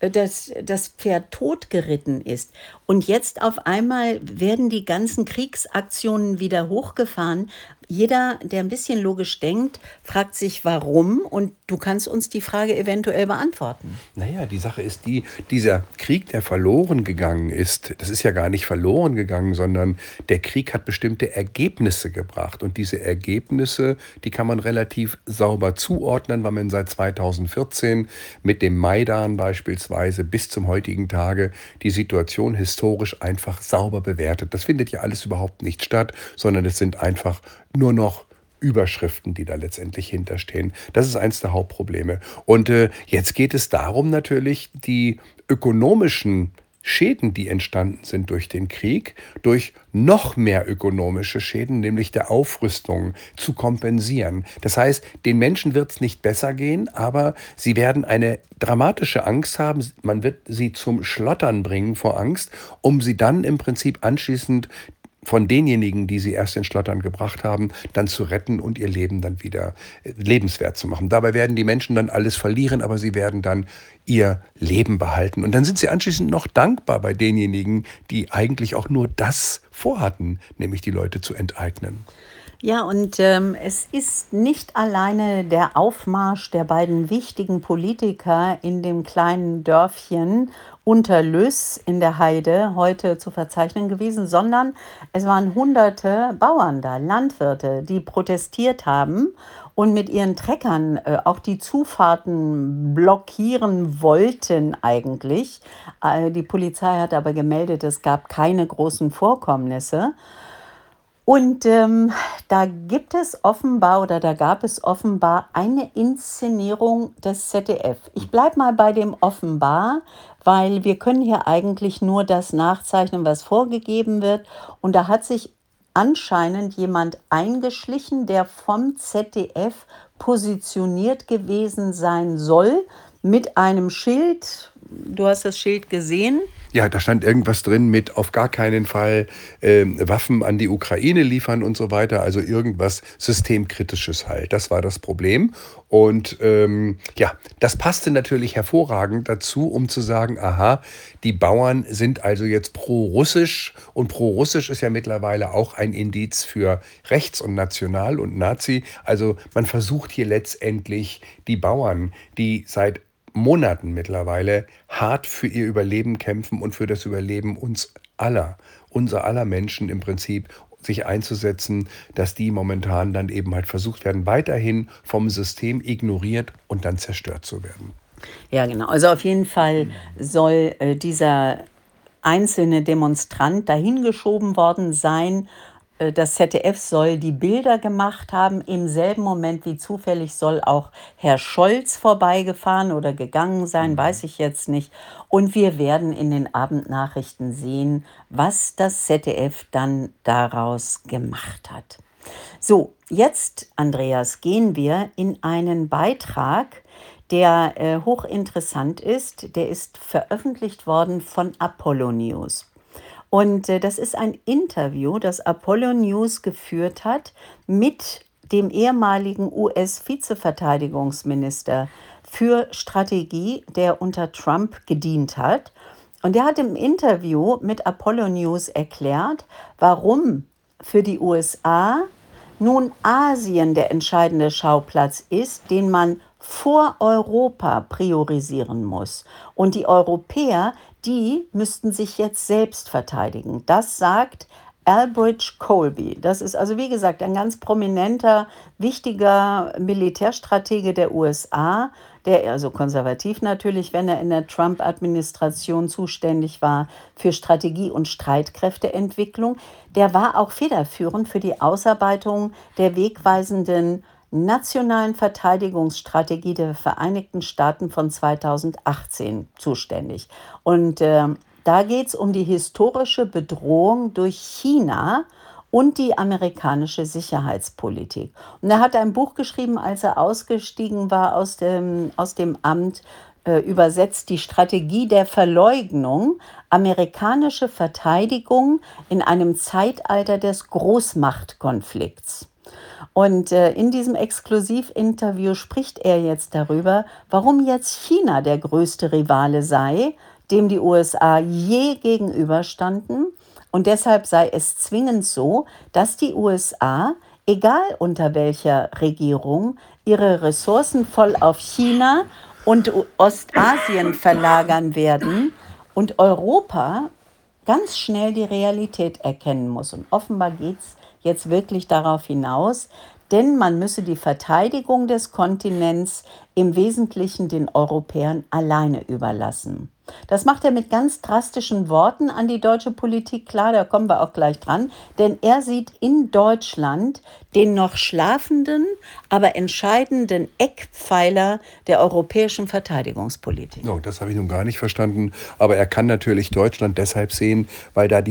[SPEAKER 1] das Pferd totgeritten ist. Und jetzt auf einmal werden die ganzen Kriegsaktionen wieder hochgefahren. Jeder, der ein bisschen logisch denkt, fragt sich, warum. Und du kannst uns die Frage eventuell beantworten.
[SPEAKER 2] Naja, die Sache ist die, dieser Krieg, der verloren gegangen ist, das ist ja gar nicht verloren gegangen, sondern der Krieg hat bestimmte Ergebnisse gebracht. Und diese Ergebnisse, die kann man relativ sauber zuordnen, weil man seit 2014 mit dem Maidan beispielsweise bis zum heutigen Tage die Situation historisch einfach sauber bewertet. Das findet ja alles überhaupt nicht statt, sondern es sind einfach nur noch Überschriften, die da letztendlich hinterstehen. Das ist eins der Hauptprobleme. Und jetzt geht es darum natürlich, die ökonomischen Schäden, die entstanden sind durch den Krieg, durch noch mehr ökonomische Schäden, nämlich der Aufrüstung, zu kompensieren. Das heißt, den Menschen wird es nicht besser gehen, aber sie werden eine dramatische Angst haben. Man wird sie zum Schlottern bringen vor Angst, um sie dann im Prinzip anschließend von denjenigen, die sie erst in Schlottern gebracht haben, dann zu retten und ihr Leben dann wieder lebenswert zu machen. Dabei werden die Menschen dann alles verlieren, aber sie werden dann ihr Leben behalten. Und dann sind sie anschließend noch dankbar bei denjenigen, die eigentlich auch nur das vorhatten, nämlich die Leute zu enteignen.
[SPEAKER 1] Ja, und es ist nicht alleine der Aufmarsch der beiden wichtigen Politiker in dem kleinen Dörfchen Unterlüss in der Heide heute zu verzeichnen gewesen, sondern es waren hunderte Bauern da, Landwirte, die protestiert haben und mit ihren Treckern auch die Zufahrten blockieren wollten eigentlich. Die Polizei hat aber gemeldet, es gab keine großen Vorkommnisse. Und da gibt es offenbar oder da gab es offenbar eine Inszenierung des ZDF. Ich bleibe mal bei dem offenbar, weil wir können hier eigentlich nur das nachzeichnen, was vorgegeben wird. Und da hat sich anscheinend jemand eingeschlichen, der vom ZDF positioniert gewesen sein soll, mit einem Schild. Du hast das Schild gesehen.
[SPEAKER 2] Ja, da stand irgendwas drin mit auf gar keinen Fall Waffen an die Ukraine liefern und so weiter. Also irgendwas Systemkritisches halt. Das war das Problem. Und ja, das passte natürlich hervorragend dazu, um zu sagen, aha, die Bauern sind also jetzt pro-russisch. Und pro-russisch ist ja mittlerweile auch ein Indiz für rechts und national und Nazi. Also man versucht hier letztendlich die Bauern, die seit Monaten mittlerweile hart für ihr Überleben kämpfen und für das Überleben uns aller, unser aller Menschen im Prinzip, sich einzusetzen, dass die momentan dann eben halt versucht werden, weiterhin vom System ignoriert und dann zerstört zu werden.
[SPEAKER 1] Ja, genau. Also auf jeden Fall soll dieser einzelne Demonstrant dahin geschoben worden sein. Das ZDF soll die Bilder gemacht haben. Im selben Moment wie zufällig soll auch Herr Scholz vorbeigefahren oder gegangen sein, weiß ich jetzt nicht. Und wir werden in den Abendnachrichten sehen, was das ZDF dann daraus gemacht hat. So, jetzt, Andreas, gehen wir in einen Beitrag, der hochinteressant ist. Der ist veröffentlicht worden von Apollo News. Und das ist ein Interview, das Apollo News geführt hat mit dem ehemaligen US-Vizeverteidigungsminister für Strategie, der unter Trump gedient hat. Und der hat im Interview mit Apollo News erklärt, warum für die USA nun Asien der entscheidende Schauplatz ist, den man vor Europa priorisieren muss. Und die Europäer, die müssten sich jetzt selbst verteidigen. Das sagt Elbridge Colby. Das ist also, wie gesagt, ein ganz prominenter, wichtiger Militärstratege der USA, der also konservativ natürlich, wenn er in der Trump-Administration zuständig war für Strategie und Streitkräfteentwicklung. Der war auch federführend für die Ausarbeitung der wegweisenden nationalen Verteidigungsstrategie der Vereinigten Staaten von 2018 zuständig. Und Da geht es um die historische Bedrohung durch China und die amerikanische Sicherheitspolitik. Und er hat ein Buch geschrieben, als er ausgestiegen war aus dem Amt, übersetzt die Strategie der Verleugnung, amerikanische Verteidigung in einem Zeitalter des Großmachtkonflikts. Und in diesem Exklusivinterview spricht er jetzt darüber, warum jetzt China der größte Rivale sei, dem die USA je gegenüberstanden. Und deshalb sei es zwingend so, dass die USA, egal unter welcher Regierung, ihre Ressourcen voll auf China und Ostasien verlagern werden und Europa ganz schnell die Realität erkennen muss. Und offenbar geht es jetzt wirklich darauf hinaus, denn man müsse die Verteidigung des Kontinents im Wesentlichen den Europäern alleine überlassen. Das macht er mit ganz drastischen Worten an die deutsche Politik klar, da kommen wir auch gleich dran, denn er sieht in Deutschland den noch schlafenden, aber entscheidenden Eckpfeiler der europäischen Verteidigungspolitik.
[SPEAKER 2] No, das habe ich nun gar nicht verstanden. Aber er kann natürlich Deutschland deshalb sehen, weil da die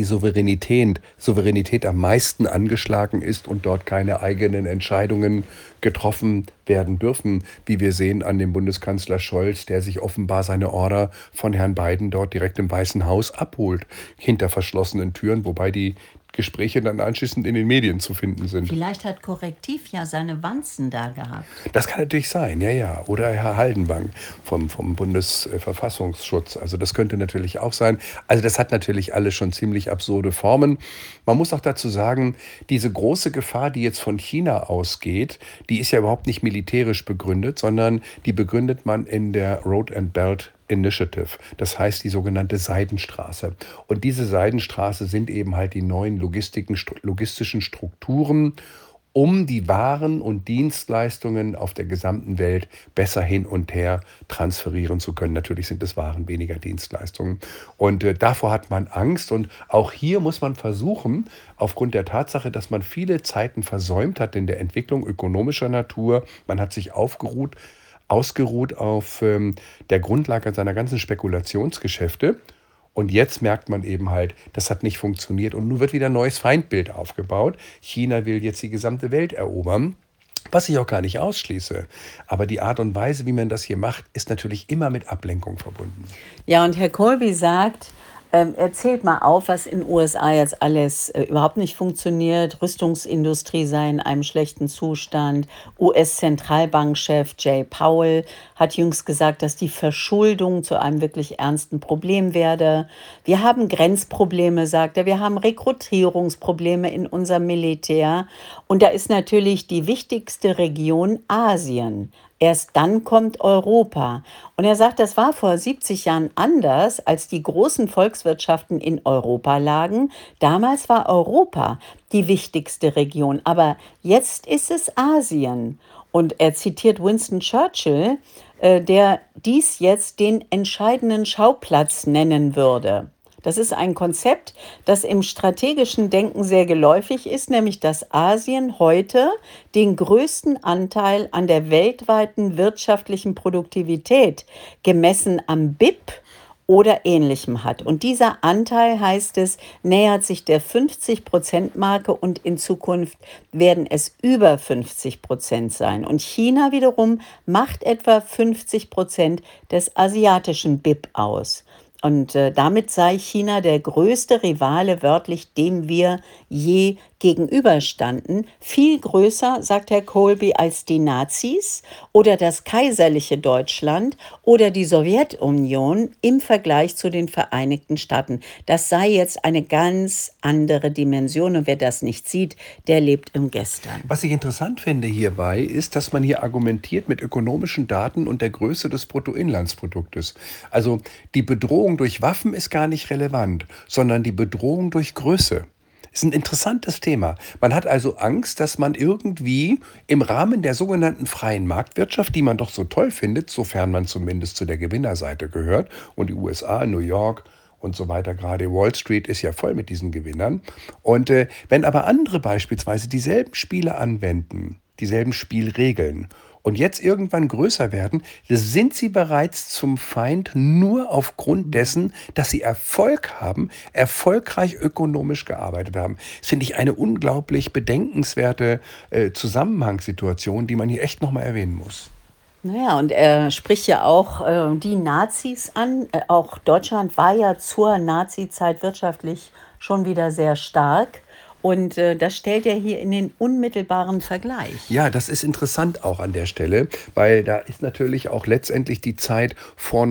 [SPEAKER 2] Souveränität am meisten angeschlagen ist und dort keine eigenen Entscheidungen getroffen werden dürfen, wie wir sehen an dem Bundeskanzler Scholz, der sich offenbar seine Order von Herrn Biden dort direkt im Weißen Haus abholt, hinter verschlossenen Türen, wobei die Gespräche dann anschließend in den Medien zu finden sind.
[SPEAKER 1] Vielleicht hat Korrektiv ja seine Wanzen da gehabt.
[SPEAKER 2] Das kann natürlich sein, ja, ja. Oder Herr Haldenwang vom Bundesverfassungsschutz. Also das könnte natürlich auch sein. Also das hat natürlich alles schon ziemlich absurde Formen. Man muss auch dazu sagen, diese große Gefahr, die jetzt von China ausgeht, die ist ja überhaupt nicht militärisch begründet, sondern die begründet man in der Road and Belt Initiative, das heißt die sogenannte Seidenstraße. Und diese Seidenstraße sind eben halt die neuen logistischen Strukturen, um die Waren und Dienstleistungen auf der gesamten Welt besser hin und her transferieren zu können. Natürlich sind es Waren, weniger Dienstleistungen. Und davor hat man Angst. Und auch hier muss man versuchen, aufgrund der Tatsache, dass man viele Zeiten versäumt hat in der Entwicklung ökonomischer Natur, man hat sich ausgeruht auf der Grundlage seiner ganzen Spekulationsgeschäfte. Und jetzt merkt man eben halt, das hat nicht funktioniert. Und nun wird wieder ein neues Feindbild aufgebaut. China will jetzt die gesamte Welt erobern, was ich auch gar nicht ausschließe. Aber die Art und Weise, wie man das hier macht, ist natürlich immer mit Ablenkung verbunden.
[SPEAKER 1] Ja, und Herr Colby sagt, er zählt mal auf, was in den USA jetzt alles überhaupt nicht funktioniert. Rüstungsindustrie sei in einem schlechten Zustand. US-Zentralbankchef Jay Powell hat jüngst gesagt, dass die Verschuldung zu einem wirklich ernsten Problem werde. Wir haben Grenzprobleme, sagt er. Wir haben Rekrutierungsprobleme in unserem Militär. Und da ist natürlich die wichtigste Region Asien. Erst dann kommt Europa. Und er sagt, das war vor 70 Jahren anders, als die großen Volkswirtschaften in Europa lagen. Damals war Europa die wichtigste Region, aber jetzt ist es Asien. Und er zitiert Winston Churchill, der dies jetzt den entscheidenden Schauplatz nennen würde. Das ist ein Konzept, das im strategischen Denken sehr geläufig ist, nämlich dass Asien heute den größten Anteil an der weltweiten wirtschaftlichen Produktivität gemessen am BIP oder Ähnlichem hat. Und dieser Anteil, heißt es, nähert sich der 50%-Marke und in Zukunft werden es über 50% sein. Und China wiederum macht etwa 50% des asiatischen BIP aus. Und damit sei China der größte Rivale, wörtlich, dem wir je gegenüberstanden. Viel größer, sagt Herr Colby, als die Nazis oder das kaiserliche Deutschland oder die Sowjetunion im Vergleich zu den Vereinigten Staaten. Das sei jetzt eine ganz andere Dimension. Und wer das nicht sieht, der lebt im Gestern.
[SPEAKER 2] Was ich interessant finde hierbei, ist, dass man hier argumentiert mit ökonomischen Daten und der Größe des Bruttoinlandsproduktes. Also die Bedrohung durch Waffen ist gar nicht relevant, sondern die Bedrohung durch Größe. Ist ein interessantes Thema. Man hat also Angst, dass man irgendwie im Rahmen der sogenannten freien Marktwirtschaft, die man doch so toll findet, sofern man zumindest zu der Gewinnerseite gehört, und die USA, New York und so weiter, gerade Wall Street ist ja voll mit diesen Gewinnern. Und wenn aber andere beispielsweise dieselben Spiele anwenden, dieselben Spielregeln, und jetzt irgendwann größer werden, sind sie bereits zum Feind nur aufgrund dessen, dass sie Erfolg haben, erfolgreich ökonomisch gearbeitet haben. Das finde ich eine unglaublich bedenkenswerte Zusammenhangssituation, die man hier echt nochmal erwähnen muss.
[SPEAKER 1] Naja, und er spricht ja auch die Nazis an. Auch Deutschland war ja zur Nazizeit wirtschaftlich schon wieder sehr stark. Und das stellt er hier in den unmittelbaren Vergleich.
[SPEAKER 2] Ja, das ist interessant auch an der Stelle, weil da ist natürlich auch letztendlich die Zeit vor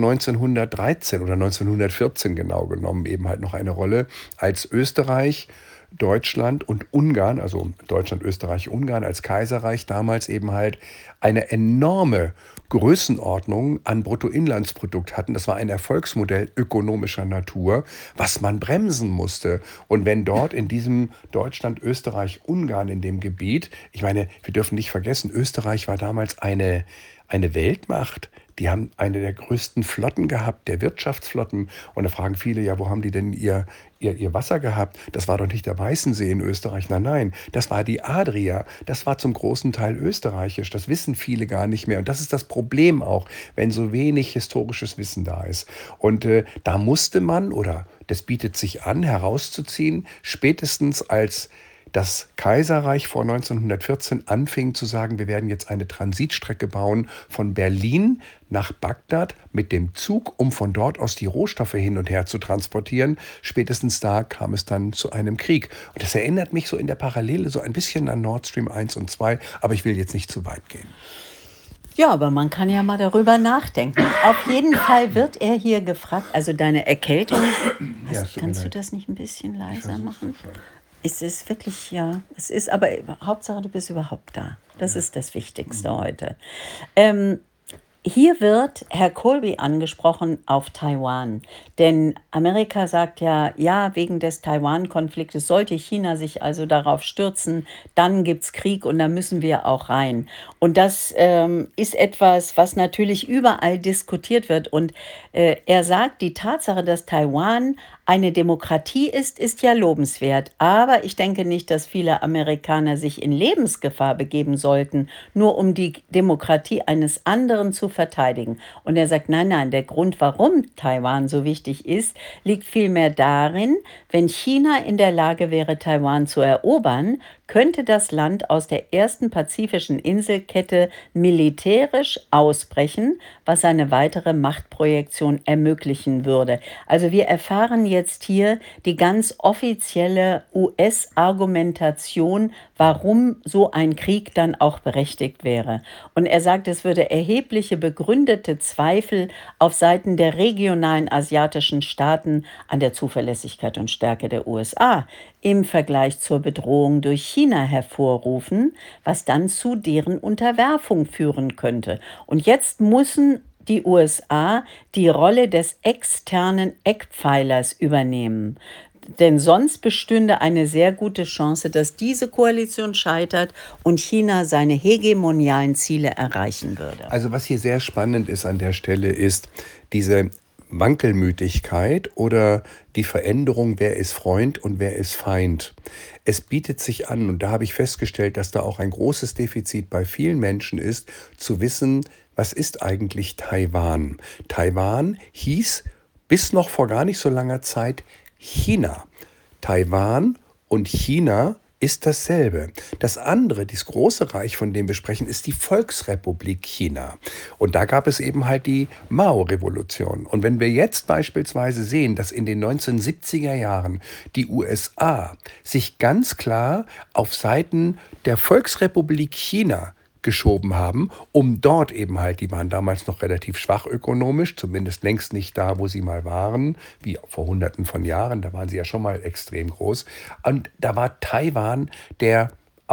[SPEAKER 2] 1913 oder 1914 genau genommen eben halt noch eine Rolle, als Österreich, Deutschland und Ungarn, also Deutschland, Österreich, Ungarn als Kaiserreich damals eben halt eine enorme Größenordnung an Bruttoinlandsprodukt hatten. Das war ein Erfolgsmodell ökonomischer Natur, was man bremsen musste. Und wenn dort in diesem Deutschland, Österreich, Ungarn in dem Gebiet, ich meine, wir dürfen nicht vergessen, Österreich war damals eine Weltmacht. Die haben eine der größten Flotten gehabt, der Wirtschaftsflotten. Und da fragen viele, ja, wo haben die denn ihr Wasser gehabt? Das war doch nicht der Weißensee in Österreich. Nein, nein, das war die Adria. Das war zum großen Teil österreichisch. Das wissen viele gar nicht mehr. Und das ist das Problem auch, wenn so wenig historisches Wissen da ist. Und da musste man, oder das bietet sich an, herauszuziehen, spätestens als das Kaiserreich vor 1914 anfing zu sagen, wir werden jetzt eine Transitstrecke bauen von Berlin nach Bagdad mit dem Zug, um von dort aus die Rohstoffe hin und her zu transportieren. Spätestens da kam es dann zu einem Krieg. Und das erinnert mich so in der Parallele so ein bisschen an Nord Stream 1 und 2, aber ich will jetzt nicht zu weit gehen.
[SPEAKER 1] Ja, aber man kann ja mal darüber nachdenken. Auf jeden Fall wird er hier gefragt, also deine Erkältung,
[SPEAKER 2] Ja, es tut mir
[SPEAKER 1] kannst du
[SPEAKER 2] leid.
[SPEAKER 1] das nicht ein bisschen
[SPEAKER 2] Ich
[SPEAKER 1] leiser
[SPEAKER 2] versuche
[SPEAKER 1] machen?
[SPEAKER 2] es schon.
[SPEAKER 1] Es ist wirklich, ja, es ist aber Hauptsache, du bist überhaupt da. Das ist das Wichtigste heute. Ähm, Hier wird Herr Colby angesprochen auf Taiwan. Denn Amerika sagt ja, ja, wegen des Taiwan-Konfliktes sollte China sich also darauf stürzen, dann gibt es Krieg und da müssen wir auch rein. Und das ist etwas, was natürlich überall diskutiert wird. Und er sagt, die Tatsache, dass Taiwan eine Demokratie ist ja lobenswert. Aber ich denke nicht, dass viele Amerikaner sich in Lebensgefahr begeben sollten, nur um die Demokratie eines anderen zu verteidigen. Und er sagt, nein, nein, der Grund, warum Taiwan so wichtig ist, liegt vielmehr darin, wenn China in der Lage wäre, Taiwan zu erobern, könnte das Land aus der ersten pazifischen Inselkette militärisch ausbrechen, was eine weitere Machtprojektion ermöglichen würde. Also wir erfahren jetzt hier die ganz offizielle US-Argumentation, warum so ein Krieg dann auch berechtigt wäre. Und er sagt, es würde erhebliche begründete Zweifel auf Seiten der regionalen asiatischen Staaten an der Zuverlässigkeit und Stärke der USA im Vergleich zur Bedrohung durch China hervorrufen, was dann zu deren Unterwerfung führen könnte. Und jetzt müssen die USA die Rolle des externen Eckpfeilers übernehmen. Denn sonst bestünde eine sehr gute Chance, dass diese Koalition scheitert und China seine hegemonialen Ziele erreichen würde.
[SPEAKER 2] Also was hier sehr spannend ist an der Stelle, ist diese Wankelmütigkeit oder die Veränderung, wer ist Freund und wer ist Feind. Es bietet sich an, und da habe ich festgestellt, dass da auch ein großes Defizit bei vielen Menschen ist, zu wissen, was ist eigentlich Taiwan? Taiwan hieß bis noch vor gar nicht so langer Zeit China. Taiwan und China ist dasselbe. Das andere, das große Reich, von dem wir sprechen, ist die Volksrepublik China. Und da gab es eben halt die Mao-Revolution. Und wenn wir jetzt beispielsweise sehen, dass in den 1970er Jahren die USA sich ganz klar auf Seiten der Volksrepublik China geschoben haben, um dort eben halt, die waren damals noch relativ schwach ökonomisch, zumindest längst nicht da, wo sie mal waren, wie vor Hunderten von Jahren, da waren sie ja schon mal extrem groß. Und da war Taiwan der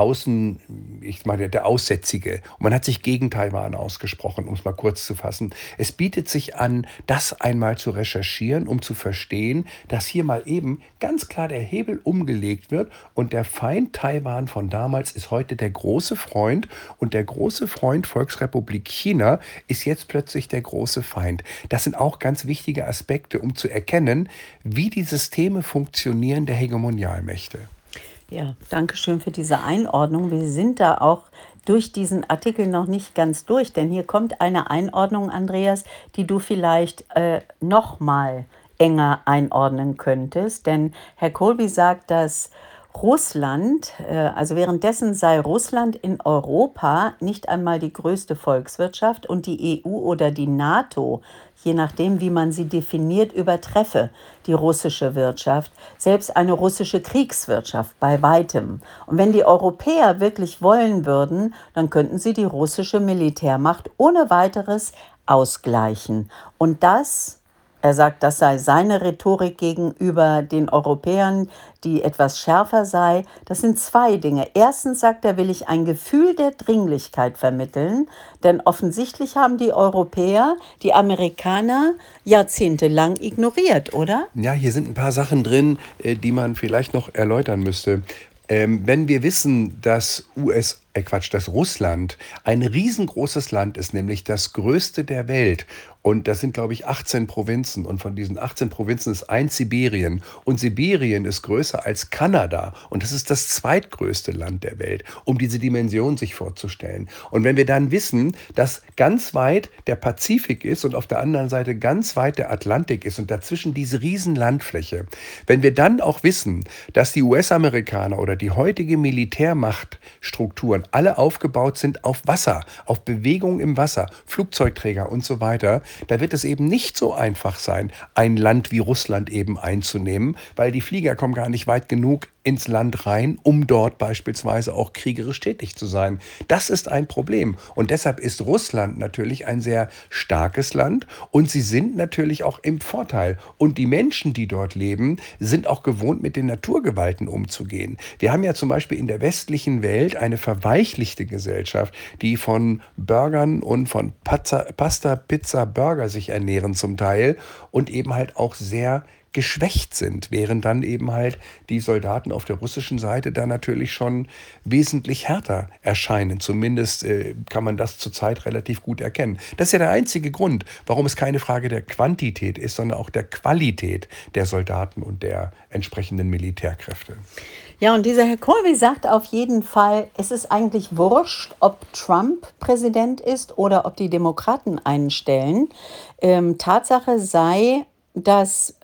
[SPEAKER 2] ich meine, der Aussätzige. Und man hat sich gegen Taiwan ausgesprochen, um es mal kurz zu fassen. Es bietet sich an, das einmal zu recherchieren, um zu verstehen, dass hier mal eben ganz klar der Hebel umgelegt wird und der Feind Taiwan von damals ist heute der große Freund und der große Freund Volksrepublik China ist jetzt plötzlich der große Feind. Das sind auch ganz wichtige Aspekte, um zu erkennen, wie die Systeme funktionieren der Hegemonialmächte.
[SPEAKER 1] Ja, danke schön für diese Einordnung. Wir sind da auch durch diesen Artikel noch nicht ganz durch, denn hier kommt eine Einordnung, Andreas, die du vielleicht noch mal enger einordnen könntest. Denn Herr Colby sagt, dass Russland, also währenddessen sei Russland in Europa nicht einmal die größte Volkswirtschaft und die EU oder die NATO, je nachdem, wie man sie definiert, übertreffe die russische Wirtschaft, selbst eine russische Kriegswirtschaft bei weitem. Und wenn die Europäer wirklich wollen würden, dann könnten sie die russische Militärmacht ohne weiteres ausgleichen. Und das, er sagt, das sei seine Rhetorik gegenüber den Europäern, die etwas schärfer sei. Das sind zwei Dinge. Erstens sagt er, will ich ein Gefühl der Dringlichkeit vermitteln, denn offensichtlich haben die Europäer die Amerikaner jahrzehntelang ignoriert, oder?
[SPEAKER 2] Ja, hier sind ein paar Sachen drin, die man vielleicht noch erläutern müsste. Wenn wir wissen, dass Russland ein riesengroßes Land ist, nämlich das größte der Welt, und das sind, glaube ich, 18 Provinzen, und von diesen 18 Provinzen ist eins Sibirien, und Sibirien ist größer als Kanada, und das ist das zweitgrößte Land der Welt, um diese Dimension sich vorzustellen. Und wenn wir dann wissen, dass ganz weit der Pazifik ist und auf der anderen Seite ganz weit der Atlantik ist und dazwischen diese riesen Landfläche, wenn wir dann auch wissen, dass die US-Amerikaner oder die heutige Militärmachtstrukturen alle aufgebaut sind auf Wasser, auf Bewegung im Wasser, Flugzeugträger und so weiter, da wird es eben nicht so einfach sein, ein Land wie Russland eben einzunehmen, weil die Flieger kommen gar nicht weit genug ins Land rein, um dort beispielsweise auch kriegerisch tätig zu sein. Das ist ein Problem. Und deshalb ist Russland natürlich ein sehr starkes Land, und sie sind natürlich auch im Vorteil. Und die Menschen, die dort leben, sind auch gewohnt, mit den Naturgewalten umzugehen. Wir haben ja zum Beispiel in der westlichen Welt eine verweichlichte Gesellschaft, die von Burgern und von Pasta, Pizza, Burger sich ernähren zum Teil und eben halt auch sehr geschwächt sind, während dann eben halt die Soldaten auf der russischen Seite da natürlich schon wesentlich härter erscheinen. Zumindest kann man das zurzeit relativ gut erkennen. Das ist ja der einzige Grund, warum es keine Frage der Quantität ist, sondern auch der Qualität der Soldaten und der entsprechenden Militärkräfte.
[SPEAKER 1] Ja, und dieser Herr Colby sagt auf jeden Fall, es ist eigentlich wurscht, ob Trump Präsident ist oder ob die Demokraten einen stellen. Tatsache sei, dass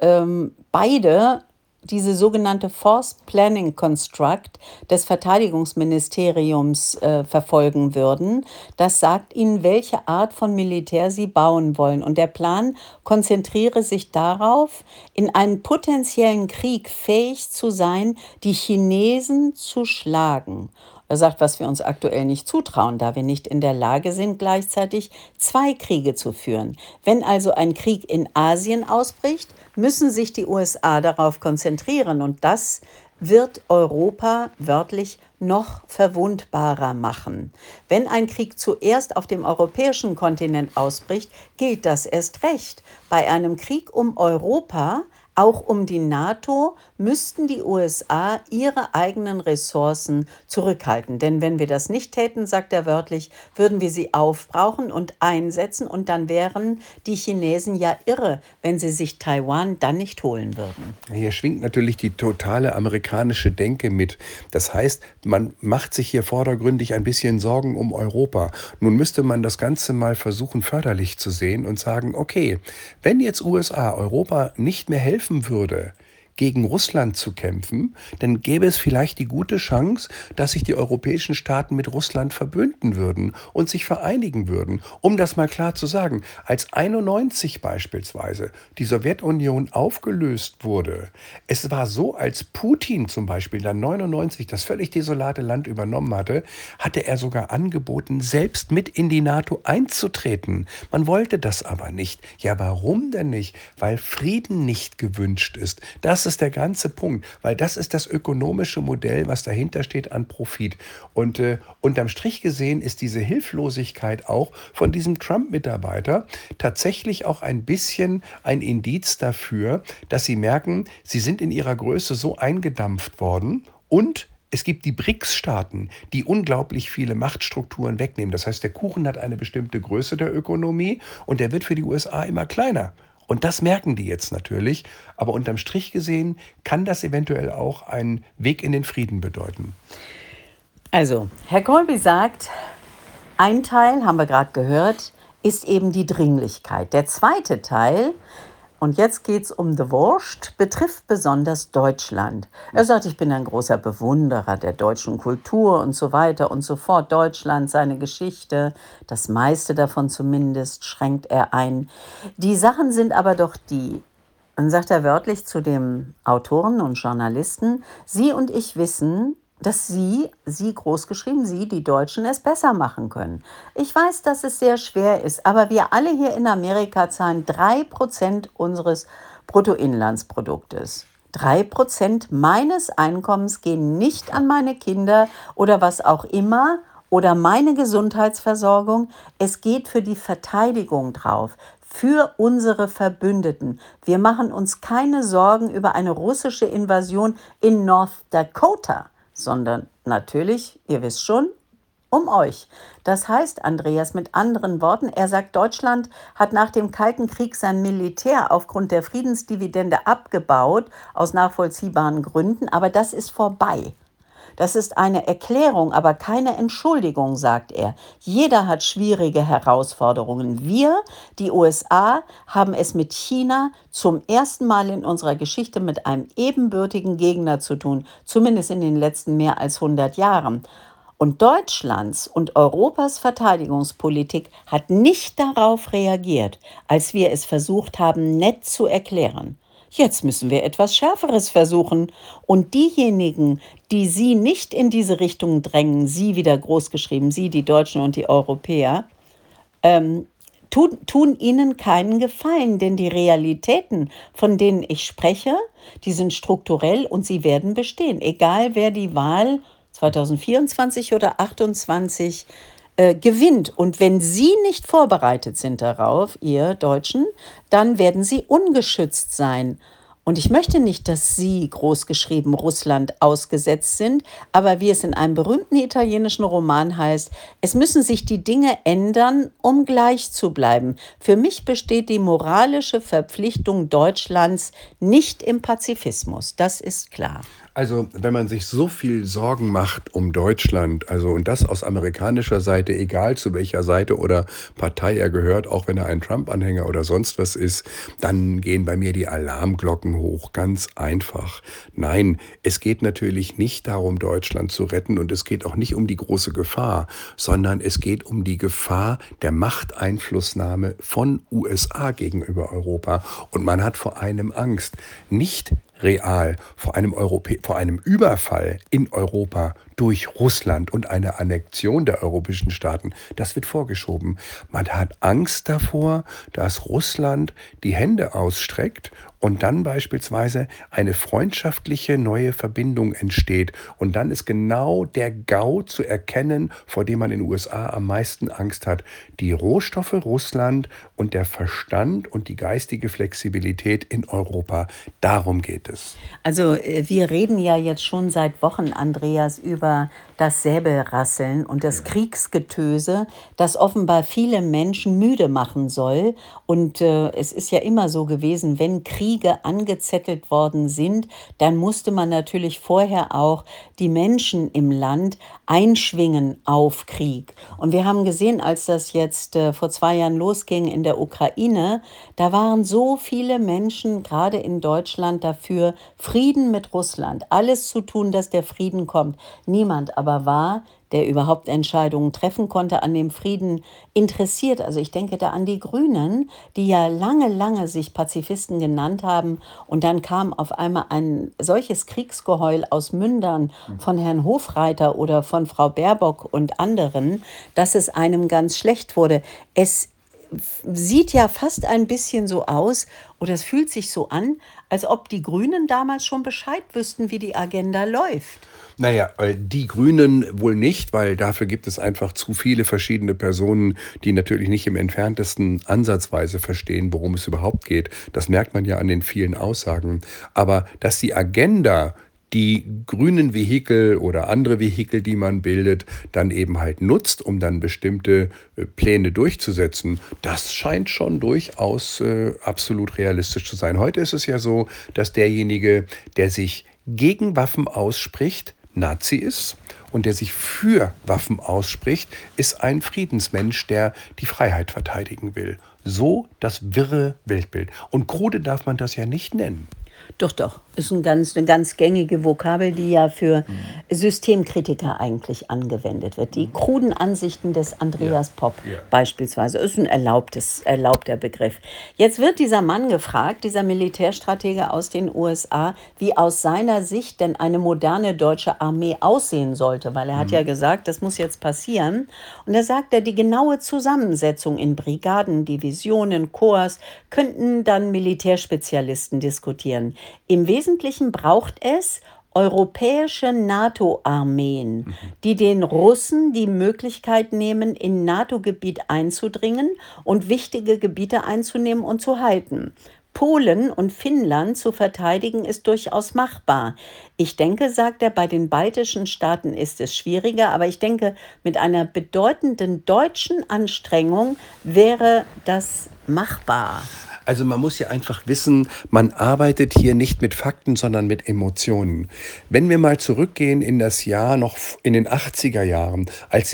[SPEAKER 1] beide diese sogenannte Forced Planning Construct des Verteidigungsministeriums verfolgen würden. Das sagt ihnen, welche Art von Militär sie bauen wollen. Und der Plan konzentriere sich darauf, in einem potenziellen Krieg fähig zu sein, die Chinesen zu schlagen. Er sagt, was wir uns aktuell nicht zutrauen, da wir nicht in der Lage sind, gleichzeitig zwei Kriege zu führen. Wenn also ein Krieg in Asien ausbricht, müssen sich die USA darauf konzentrieren, und das wird Europa wörtlich noch verwundbarer machen. Wenn ein Krieg zuerst auf dem europäischen Kontinent ausbricht, gilt das erst recht. Bei einem Krieg um Europa, auch um die NATO, müssten die USA ihre eigenen Ressourcen zurückhalten. Denn wenn wir das nicht täten, sagt er wörtlich, würden wir sie aufbrauchen und einsetzen, und dann wären die Chinesen ja irre, wenn sie sich Taiwan dann nicht holen würden.
[SPEAKER 2] Hier schwingt natürlich die totale amerikanische Denke mit. Das heißt, man macht sich hier vordergründig ein bisschen Sorgen um Europa. Nun müsste man das Ganze mal versuchen, förderlich zu sehen und sagen, okay, wenn jetzt USA Europa nicht mehr helfen würde, gegen Russland zu kämpfen, dann gäbe es vielleicht die gute Chance, dass sich die europäischen Staaten mit Russland verbünden würden und sich vereinigen würden. Um das mal klar zu sagen, als 91 beispielsweise die Sowjetunion aufgelöst wurde, es war so, als Putin zum Beispiel dann 99 das völlig desolate Land übernommen hatte, hatte er sogar angeboten, selbst mit in die NATO einzutreten. Man wollte das aber nicht. Ja, warum denn nicht? Weil Frieden nicht gewünscht ist. Das ist der ganze Punkt, weil das ist das ökonomische Modell, was dahinter steht an Profit. Und unterm Strich gesehen ist diese Hilflosigkeit auch von diesem Trump-Mitarbeiter tatsächlich auch ein bisschen ein Indiz dafür, dass sie merken, sie sind in ihrer Größe so eingedampft worden, und es gibt die BRICS-Staaten, die unglaublich viele Machtstrukturen wegnehmen. Das heißt, der Kuchen hat eine bestimmte Größe der Ökonomie, und der wird für die USA immer kleiner. Und das merken die jetzt natürlich. Aber unterm Strich gesehen kann das eventuell auch einen Weg in den Frieden bedeuten.
[SPEAKER 1] Also, Herr Colby sagt, ein Teil, haben wir gerade gehört, ist eben die Dringlichkeit. Der zweite Teil, und jetzt geht es um The Wurst, betrifft besonders Deutschland. Er sagt, ich bin ein großer Bewunderer der deutschen Kultur und so weiter und so fort. Deutschland, seine Geschichte, das meiste davon zumindest, schränkt er ein. Die Sachen sind aber doch die. Dann sagt er wörtlich zu dem Autoren und Journalisten, Sie und ich wissen, dass Sie großgeschrieben, Sie, die Deutschen, es besser machen können. Ich weiß, dass es sehr schwer ist, aber wir alle hier in Amerika zahlen 3% unseres Bruttoinlandsproduktes. 3% meines Einkommens gehen nicht an meine Kinder oder was auch immer oder meine Gesundheitsversorgung. Es geht für die Verteidigung drauf, für unsere Verbündeten. Wir machen uns keine Sorgen über eine russische Invasion in North Dakota, sondern natürlich, ihr wisst schon, um euch. Das heißt, Andreas, mit anderen Worten, er sagt, Deutschland hat nach dem Kalten Krieg sein Militär aufgrund der Friedensdividende abgebaut, aus nachvollziehbaren Gründen, aber das ist vorbei. Das ist eine Erklärung, aber keine Entschuldigung, sagt er. Jeder hat schwierige Herausforderungen. Wir, die USA, haben es mit China zum ersten Mal in unserer Geschichte mit einem ebenbürtigen Gegner zu tun, zumindest in den letzten mehr als 100 Jahren. Und Deutschlands und Europas Verteidigungspolitik hat nicht darauf reagiert, als wir es versucht haben, nett zu erklären. Jetzt müssen wir etwas Schärferes versuchen. Und diejenigen, die Sie nicht in diese Richtung drängen, Sie wieder großgeschrieben, Sie, die Deutschen und die Europäer, tun ihnen keinen Gefallen, denn die Realitäten, von denen ich spreche, die sind strukturell und sie werden bestehen, egal wer die Wahl 2024 oder 2028 gewinnt. Und wenn Sie nicht vorbereitet sind darauf, ihr Deutschen, dann werden Sie ungeschützt sein. Und ich möchte nicht, dass Sie, großgeschrieben, Russland ausgesetzt sind, aber wie es in einem berühmten italienischen Roman heißt, es müssen sich die Dinge ändern, um gleich zu bleiben. Für mich besteht die moralische Verpflichtung Deutschlands nicht im Pazifismus, das ist klar.
[SPEAKER 2] Also, wenn man sich so viel Sorgen macht um Deutschland, also und das aus amerikanischer Seite, egal zu welcher Seite oder Partei er gehört, auch wenn er ein Trump-Anhänger oder sonst was ist, dann gehen bei mir die Alarmglocken hoch. Ganz einfach. Nein, es geht natürlich nicht darum, Deutschland zu retten und es geht auch nicht um die große Gefahr, sondern es geht um die Gefahr der Machteinflussnahme von USA gegenüber Europa. Und man hat vor einem Angst. Nicht real vor einem Überfall in Europa durch Russland und eine Annexion der europäischen Staaten, das wird vorgeschoben. Man hat Angst davor, dass Russland die Hände ausstreckt und dann beispielsweise eine freundschaftliche neue Verbindung entsteht. Und dann ist genau der GAU zu erkennen, vor dem man in den USA am meisten Angst hat. Die Rohstoffe Russland und der Verstand und die geistige Flexibilität in Europa. Darum geht es.
[SPEAKER 1] Also wir reden ja jetzt schon seit Wochen, Andreas, über das Säbelrasseln und das Kriegsgetöse, das offenbar viele Menschen müde machen soll. Und es ist ja immer so gewesen, wenn Kriege angezettelt worden sind, dann musste man natürlich vorher auch die Menschen im Land einschwingen auf Krieg. Und wir haben gesehen, als das jetzt vor 2 Jahren losging in der Ukraine, da waren so viele Menschen, gerade in Deutschland, dafür, Frieden mit Russland, alles zu tun, dass der Frieden kommt. Niemand aber war, der überhaupt Entscheidungen treffen konnte, an dem Frieden interessiert. Also ich denke da an die Grünen, die ja lange, lange sich Pazifisten genannt haben. Und dann kam auf einmal ein solches Kriegsgeheul aus Mündern von Herrn Hofreiter oder von Frau Baerbock und anderen, dass es einem ganz schlecht wurde. Es sieht ja fast ein bisschen so aus, oder es fühlt sich so an, als ob die Grünen damals schon Bescheid wüssten, wie die Agenda läuft.
[SPEAKER 2] Naja, die Grünen wohl nicht, weil dafür gibt es einfach zu viele verschiedene Personen, die natürlich nicht im entferntesten ansatzweise verstehen, worum es überhaupt geht. Das merkt man ja an den vielen Aussagen. Aber dass die Agenda die grünen Vehikel oder andere Vehikel, die man bildet, dann eben halt nutzt, um dann bestimmte Pläne durchzusetzen, das scheint schon durchaus absolut realistisch zu sein. Heute ist es ja so, dass derjenige, der sich gegen Waffen ausspricht, Nazi ist und der sich für Waffen ausspricht, ist ein Friedensmensch, der die Freiheit verteidigen will. So das wirre Weltbild. Und krude darf man das ja nicht nennen.
[SPEAKER 1] Doch, doch. Ist eine ganz gängige Vokabel, die ja für Systemkritiker eigentlich angewendet wird. Die kruden Ansichten des Andreas Popp
[SPEAKER 2] ja.
[SPEAKER 1] beispielsweise ist ein erlaubter Begriff. Jetzt wird dieser Mann gefragt, dieser Militärstratege aus den USA, wie aus seiner Sicht denn eine moderne deutsche Armee aussehen sollte, weil er hat ja gesagt, das muss jetzt passieren. Und da sagt er, die genaue Zusammensetzung in Brigaden, Divisionen, Korps könnten dann Militärspezialisten diskutieren. Im Wesentlichen braucht es europäische NATO-Armeen, die den Russen die Möglichkeit nehmen, in NATO-Gebiet einzudringen und wichtige Gebiete einzunehmen und zu halten. Polen und Finnland zu verteidigen ist durchaus machbar. Ich denke, sagt er, bei den baltischen Staaten ist es schwieriger, aber ich denke, mit einer bedeutenden deutschen Anstrengung wäre das machbar.
[SPEAKER 2] Also man muss ja einfach wissen, man arbeitet hier nicht mit Fakten, sondern mit Emotionen. Wenn wir mal zurückgehen in das Jahr noch in den 80er Jahren, als die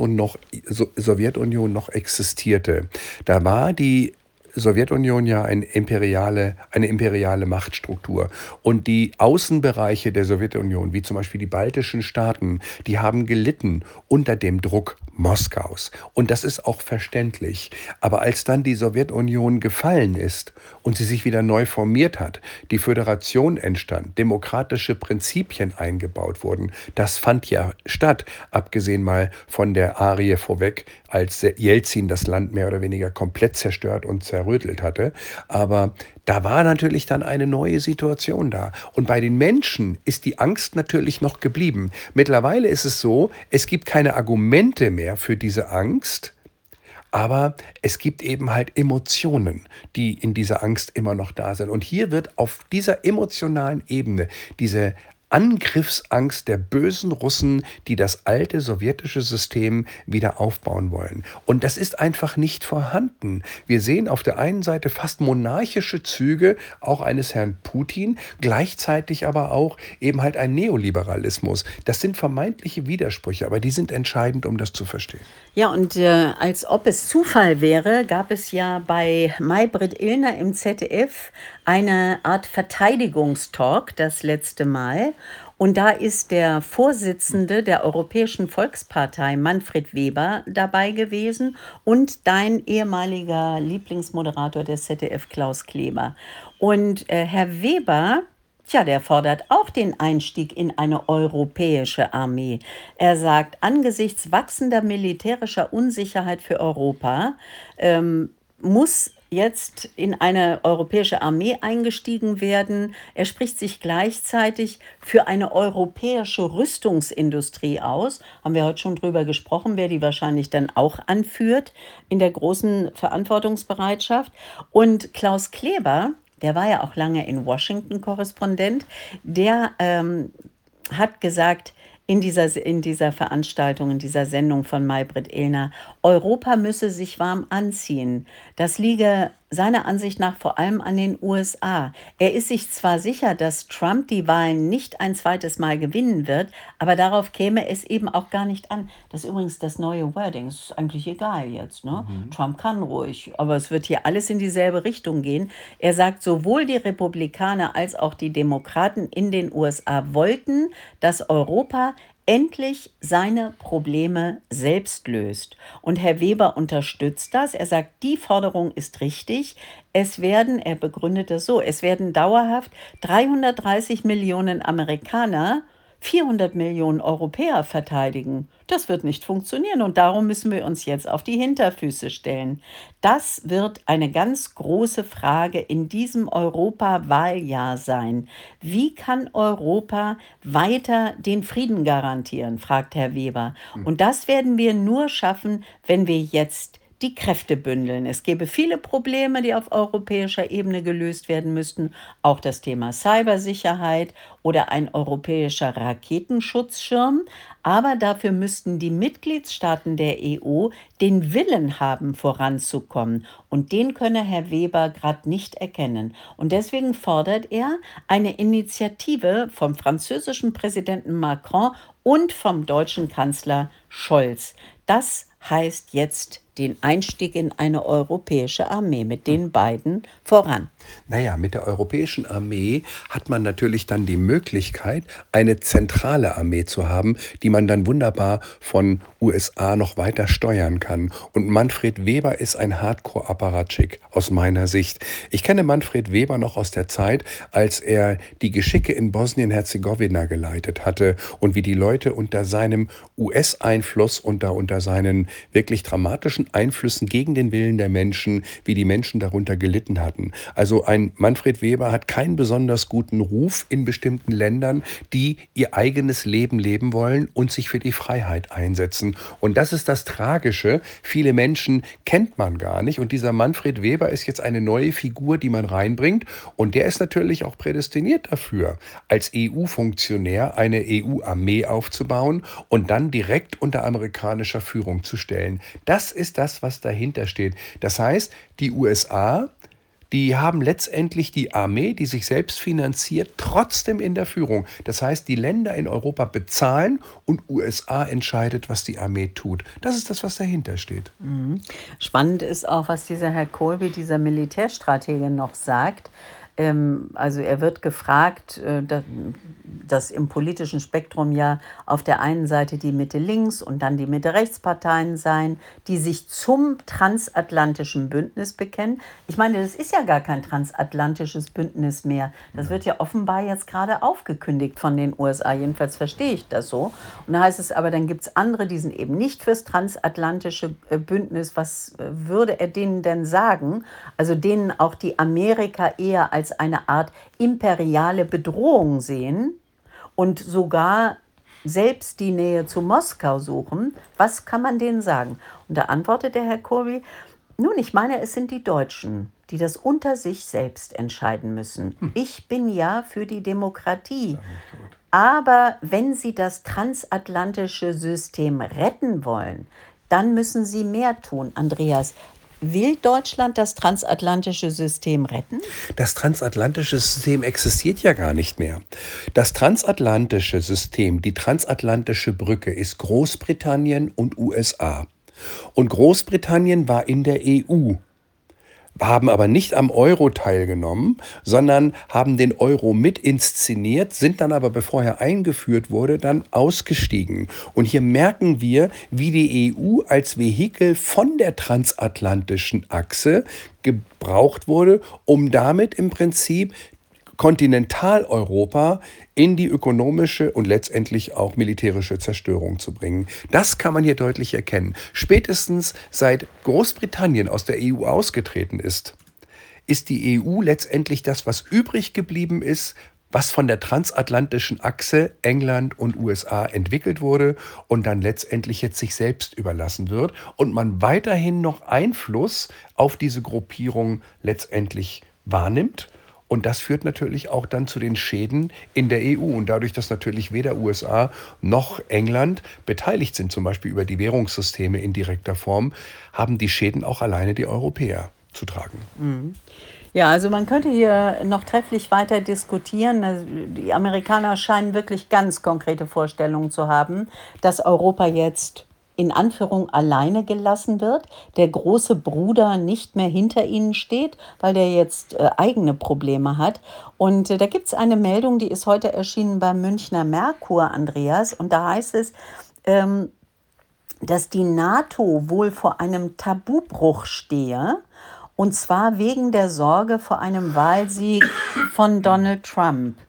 [SPEAKER 2] Sowjetunion noch existierte, da war die Sowjetunion ja eine imperiale Machtstruktur. Und die Außenbereiche der Sowjetunion, wie zum Beispiel die baltischen Staaten, die haben gelitten unter dem Druck Moskaus. Und das ist auch verständlich. Aber als dann die Sowjetunion gefallen ist und sie sich wieder neu formiert hat, die Föderation entstand, demokratische Prinzipien eingebaut wurden, das fand ja statt, abgesehen mal von der Arie vorweg, als Jelzin das Land mehr oder weniger komplett zerstört und zerrüttelt hatte. Aber da war natürlich dann eine neue Situation da. Und bei den Menschen ist die Angst natürlich noch geblieben. Mittlerweile ist es so, es gibt keine Argumente mehr für diese Angst, aber es gibt eben halt Emotionen, die in dieser Angst immer noch da sind. Und hier wird auf dieser emotionalen Ebene diese Angriffsangst der bösen Russen, die das alte sowjetische System wieder aufbauen wollen. Und das ist einfach nicht vorhanden. Wir sehen auf der einen Seite fast monarchische Züge, auch eines Herrn Putin, gleichzeitig aber auch eben halt ein Neoliberalismus. Das sind vermeintliche Widersprüche, aber die sind entscheidend, um das zu verstehen.
[SPEAKER 1] Ja, und als ob es Zufall wäre, gab es ja bei Maybrit Illner im ZDF eine Art Verteidigungstalk das letzte Mal. Und da ist der Vorsitzende der Europäischen Volkspartei, Manfred Weber, dabei gewesen und dein ehemaliger Lieblingsmoderator des ZDF, Klaus Kleber. Und Herr Weber, tja, der fordert auch den Einstieg in eine europäische Armee. Er sagt, angesichts wachsender militärischer Unsicherheit für Europa muss jetzt in eine europäische Armee eingestiegen werden. Er spricht sich gleichzeitig für eine europäische Rüstungsindustrie aus. Haben wir heute schon drüber gesprochen, wer die wahrscheinlich dann auch anführt in der großen Verantwortungsbereitschaft. Und Klaus Kleber, der war ja auch lange in Washington Korrespondent, der hat gesagt, in dieser Veranstaltung, in dieser Sendung von Maybrit Illner, Europa müsse sich warm anziehen. Das liege seiner Ansicht nach vor allem an den USA. Er ist sich zwar sicher, dass Trump die Wahlen nicht ein zweites Mal gewinnen wird, aber darauf käme es eben auch gar nicht an. Das ist übrigens das neue Wording. Das ist eigentlich egal jetzt, ne? Trump kann ruhig, aber es wird hier alles in dieselbe Richtung gehen. Er sagt, sowohl die Republikaner als auch die Demokraten in den USA wollten, dass Europa endlich seine Probleme selbst löst. Und Herr Weber unterstützt das. Er sagt, die Forderung ist richtig. Er begründet es so, es werden dauerhaft 330 Millionen Amerikaner 400 Millionen Europäer verteidigen. Das wird nicht funktionieren und darum müssen wir uns jetzt auf die Hinterfüße stellen. Das wird eine ganz große Frage in diesem Europawahljahr sein. Wie kann Europa weiter den Frieden garantieren, fragt Herr Weber. Und das werden wir nur schaffen, wenn wir jetzt die Kräfte bündeln. Es gäbe viele Probleme, die auf europäischer Ebene gelöst werden müssten, auch das Thema Cybersicherheit oder ein europäischer Raketenschutzschirm. Aber dafür müssten die Mitgliedstaaten der EU den Willen haben, voranzukommen. Und den könne Herr Weber gerade nicht erkennen. Und deswegen fordert er eine Initiative vom französischen Präsidenten Macron und vom deutschen Kanzler Scholz. Das heißt jetzt den Einstieg in eine europäische Armee mit den beiden voran.
[SPEAKER 2] Naja, mit der europäischen Armee hat man natürlich dann die Möglichkeit, eine zentrale Armee zu haben, die man dann wunderbar von USA noch weiter steuern kann. Und Manfred Weber ist ein Hardcore-Apparatschik aus meiner Sicht. Ich kenne Manfred Weber noch aus der Zeit, als er die Geschicke in Bosnien-Herzegowina geleitet hatte und wie die Leute unter seinem US-Einfluss, unter seinen wirklich dramatischen Einflüssen gegen den Willen der Menschen, wie die Menschen darunter gelitten hatten. Also ein Manfred Weber hat keinen besonders guten Ruf in bestimmten Ländern, die ihr eigenes Leben leben wollen und sich für die Freiheit einsetzen. Und das ist das Tragische. Viele Menschen kennt man gar nicht. Und dieser Manfred Weber ist jetzt eine neue Figur, die man reinbringt. Und der ist natürlich auch prädestiniert dafür, als EU-Funktionär eine EU-Armee aufzubauen und dann direkt unter amerikanischer Führung zu stellen. Das ist das, was dahinter steht. Das heißt, die USA, die haben letztendlich die Armee, die sich selbst finanziert, trotzdem in der Führung. Das heißt, die Länder in Europa bezahlen und USA entscheidet, was die Armee tut. Das ist das, was dahinter steht.
[SPEAKER 1] Spannend ist auch, was dieser Herr Colby, dieser Militärstratege, noch sagt. Also er wird gefragt, dass im politischen Spektrum ja auf der einen Seite die Mitte-Links- und dann die Mitte-Rechts-Parteien seien, die sich zum transatlantischen Bündnis bekennen. Ich meine, das ist ja gar kein transatlantisches Bündnis mehr. Das wird ja offenbar jetzt gerade aufgekündigt von den USA. Jedenfalls verstehe ich das so. Und da heißt es aber, dann gibt es andere, die sind eben nicht fürs transatlantische Bündnis. Was würde er denen denn sagen? Also denen auch die Amerika eher als eine Art imperiale Bedrohung sehen und sogar selbst die Nähe zu Moskau suchen. Was kann man denen sagen? Und da antwortet der Herr Colby, nun, ich meine, es sind die Deutschen, die das unter sich selbst entscheiden müssen. Ich bin ja für die Demokratie. Aber wenn sie das transatlantische System retten wollen, dann müssen sie mehr tun. Andreas, will Deutschland das transatlantische System retten?
[SPEAKER 2] Das transatlantische System existiert ja gar nicht mehr. Das transatlantische System, die transatlantische Brücke ist Großbritannien und USA. Und Großbritannien war in der EU, haben aber nicht am Euro teilgenommen, sondern haben den Euro mit inszeniert, sind dann aber, bevor er eingeführt wurde, dann ausgestiegen. Und hier merken wir, wie die EU als Vehikel von der transatlantischen Achse gebraucht wurde, um damit im Prinzip Kontinentaleuropa in die ökonomische und letztendlich auch militärische Zerstörung zu bringen. Das kann man hier deutlich erkennen. Spätestens seit Großbritannien aus der EU ausgetreten ist, ist die EU letztendlich das, was übrig geblieben ist, was von der transatlantischen Achse England und USA entwickelt wurde und dann letztendlich jetzt sich selbst überlassen wird und man weiterhin noch Einfluss auf diese Gruppierung letztendlich wahrnimmt. Und das führt natürlich auch dann zu den Schäden in der EU. Und dadurch, dass natürlich weder USA noch England beteiligt sind, zum Beispiel über die Währungssysteme in direkter Form, haben die Schäden auch alleine die Europäer zu tragen.
[SPEAKER 1] Ja, also man könnte hier noch trefflich weiter diskutieren. Also die Amerikaner scheinen wirklich ganz konkrete Vorstellungen zu haben, dass Europa jetzt in Anführung alleine gelassen wird, der große Bruder nicht mehr hinter ihnen steht, weil der jetzt eigene Probleme hat. Und da gibt es eine Meldung, die ist heute erschienen beim Münchner Merkur, Andreas. Und da heißt es, dass die NATO wohl vor einem Tabubruch stehe. Und zwar wegen der Sorge vor einem Wahlsieg von Donald Trump.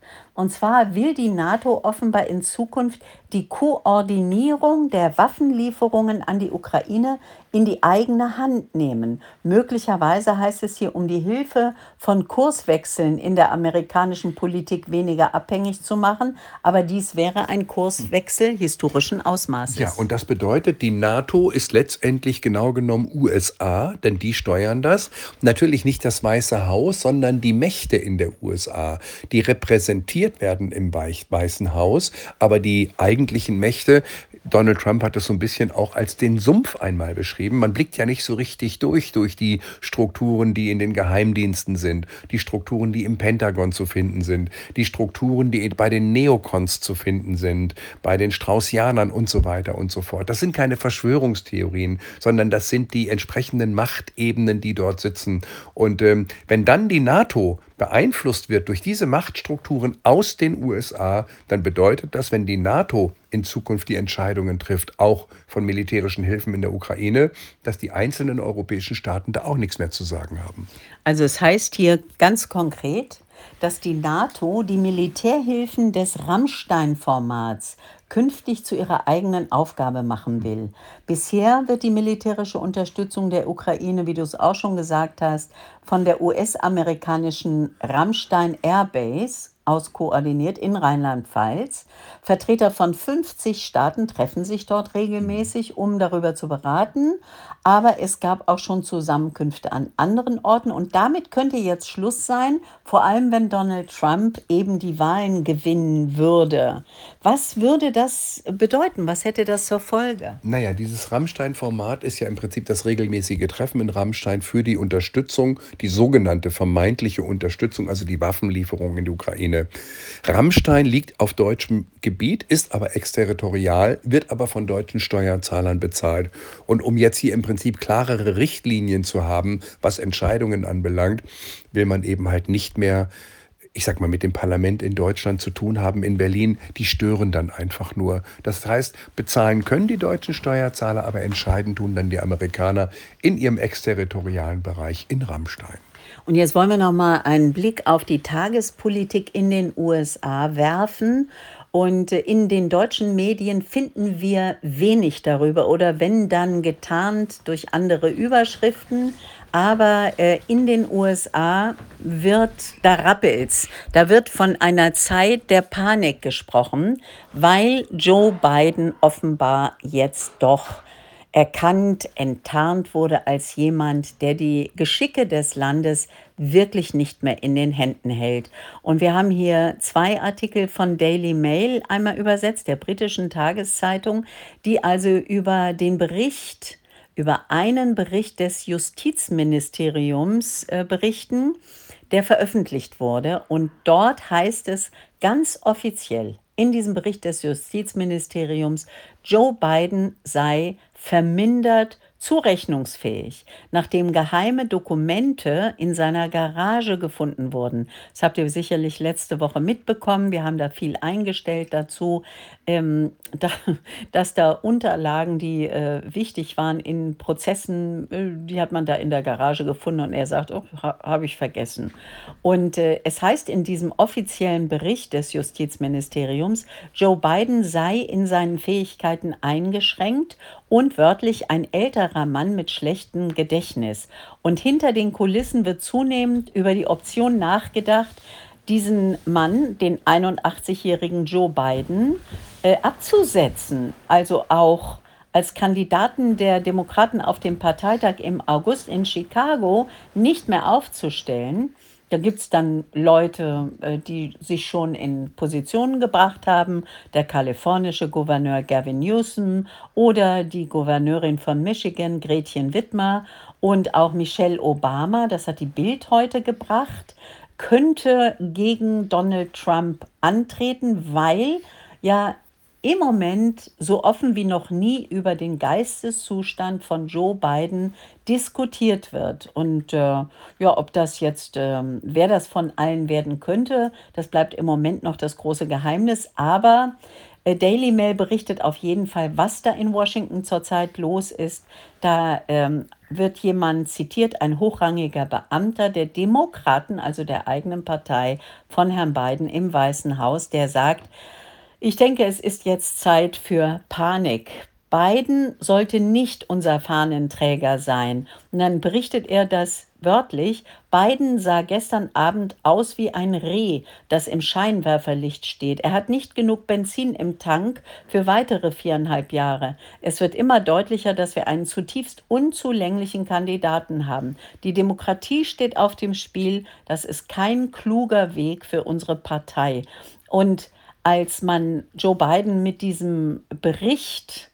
[SPEAKER 1] Und zwar will die NATO offenbar in Zukunft die Koordinierung der Waffenlieferungen an die Ukraine in die eigene Hand nehmen. Möglicherweise heißt es hier, um die Hilfe von Kurswechseln in der amerikanischen Politik weniger abhängig zu machen. Aber dies wäre ein Kurswechsel historischen
[SPEAKER 2] Ja,
[SPEAKER 1] Ausmaßes.
[SPEAKER 2] und das bedeutet, die NATO ist letztendlich genau genommen USA, denn die steuern das. Natürlich nicht das Weiße Haus, sondern die Mächte in der USA, die repräsentiert werden im Weißen Haus, aber die eigentlichen Mächte, Donald Trump hat es so ein bisschen auch als den Sumpf einmal beschrieben. Man blickt ja nicht so richtig durch die Strukturen, die in den Geheimdiensten sind, die Strukturen, die im Pentagon zu finden sind, die Strukturen, die bei den Neokons zu finden sind, bei den Straußianern und so weiter und so fort. Das sind keine Verschwörungstheorien, sondern das sind die entsprechenden Machtebenen, die dort sitzen. Und wenn dann die NATO beeinflusst wird durch diese Machtstrukturen aus den USA, dann bedeutet das, wenn die NATO in Zukunft die Entscheidungen trifft, auch von militärischen Hilfen in der Ukraine, dass die einzelnen europäischen Staaten da auch nichts mehr zu sagen haben.
[SPEAKER 1] Also es heißt hier ganz konkret, dass die NATO die Militärhilfen des Rammstein-Formats künftig zu ihrer eigenen Aufgabe machen will. Bisher wird die militärische Unterstützung der Ukraine, wie du es auch schon gesagt hast, von der US-amerikanischen Rammstein Airbase aus koordiniert in Rheinland-Pfalz. Vertreter von 50 Staaten treffen sich dort regelmäßig, um darüber zu beraten. Aber es gab auch schon Zusammenkünfte an anderen Orten. Und damit könnte jetzt Schluss sein, vor allem wenn Donald Trump eben die Wahlen gewinnen würde. Was würde das bedeuten? Was hätte das zur Folge?
[SPEAKER 2] Naja, dieses Rammstein-Format ist ja im Prinzip das regelmäßige Treffen in Rammstein für die Unterstützung, die sogenannte vermeintliche Unterstützung, also die Waffenlieferung in die Ukraine. Rammstein liegt auf deutschem Gebiet, ist aber exterritorial, wird aber von deutschen Steuerzahlern bezahlt. Und um jetzt hier im Prinzip klarere Richtlinien zu haben, was Entscheidungen anbelangt, will man eben halt nicht mehr, ich sag mal, mit dem Parlament in Deutschland zu tun haben, in Berlin, die stören dann einfach nur. Das heißt, bezahlen können die deutschen Steuerzahler, aber entscheiden tun dann die Amerikaner in ihrem exterritorialen Bereich in Rammstein.
[SPEAKER 1] Und jetzt wollen wir noch mal einen Blick auf die Tagespolitik in den USA werfen. Und in den deutschen Medien finden wir wenig darüber oder wenn dann getarnt durch andere Überschriften. Aber in den USA da rappelt's. Da wird von einer Zeit der Panik gesprochen, weil Joe Biden offenbar jetzt doch erkannt, enttarnt wurde als jemand, der die Geschicke des Landes wirklich nicht mehr in den Händen hält. Und wir haben hier 2 Artikel von Daily Mail, einmal übersetzt, der britischen Tageszeitung, die also über einen Bericht des Justizministeriums berichten, der veröffentlicht wurde. Und dort heißt es ganz offiziell in diesem Bericht des Justizministeriums, Joe Biden sei vermindert zurechnungsfähig, nachdem geheime Dokumente in seiner Garage gefunden wurden. Das habt ihr sicherlich letzte Woche mitbekommen. Wir haben da viel eingestellt dazu, da, dass da Unterlagen, die wichtig waren in Prozessen, die hat man da in der Garage gefunden und er sagt, oh, habe ich vergessen. Und es heißt in diesem offiziellen Bericht des Justizministeriums, Joe Biden sei in seinen Fähigkeiten eingeschränkt und wörtlich ein älterer Mann mit schlechtem Gedächtnis. Und hinter den Kulissen wird zunehmend über die Option nachgedacht, diesen Mann, den 81-jährigen Joe Biden, abzusetzen. Also auch als Kandidaten der Demokraten auf dem Parteitag im August in Chicago nicht mehr aufzustellen. Da gibt es dann Leute, die sich schon in Positionen gebracht haben. Der kalifornische Gouverneur Gavin Newsom oder die Gouverneurin von Michigan, Gretchen Whitmer und auch Michelle Obama, das hat die Bild heute gebracht, könnte gegen Donald Trump antreten, weil ja im Moment so offen wie noch nie über den Geisteszustand von Joe Biden diskutiert wird. Und ja, ob das jetzt, wer das von allen werden könnte, das bleibt im Moment noch das große Geheimnis. Aber Daily Mail berichtet auf jeden Fall, was da in Washington zurzeit los ist. Da wird jemand zitiert, ein hochrangiger Beamter der Demokraten, also der eigenen Partei von Herrn Biden im Weißen Haus, der sagt, ich denke, es ist jetzt Zeit für Panik. Biden sollte nicht unser Fahnenträger sein. Und dann berichtet er das wörtlich. Biden sah gestern Abend aus wie ein Reh, das im Scheinwerferlicht steht. Er hat nicht genug Benzin im Tank für weitere 4,5 Jahre. Es wird immer deutlicher, dass wir einen zutiefst unzulänglichen Kandidaten haben. Die Demokratie steht auf dem Spiel. Das ist kein kluger Weg für unsere Partei. Und als man Joe Biden mit diesem Bericht,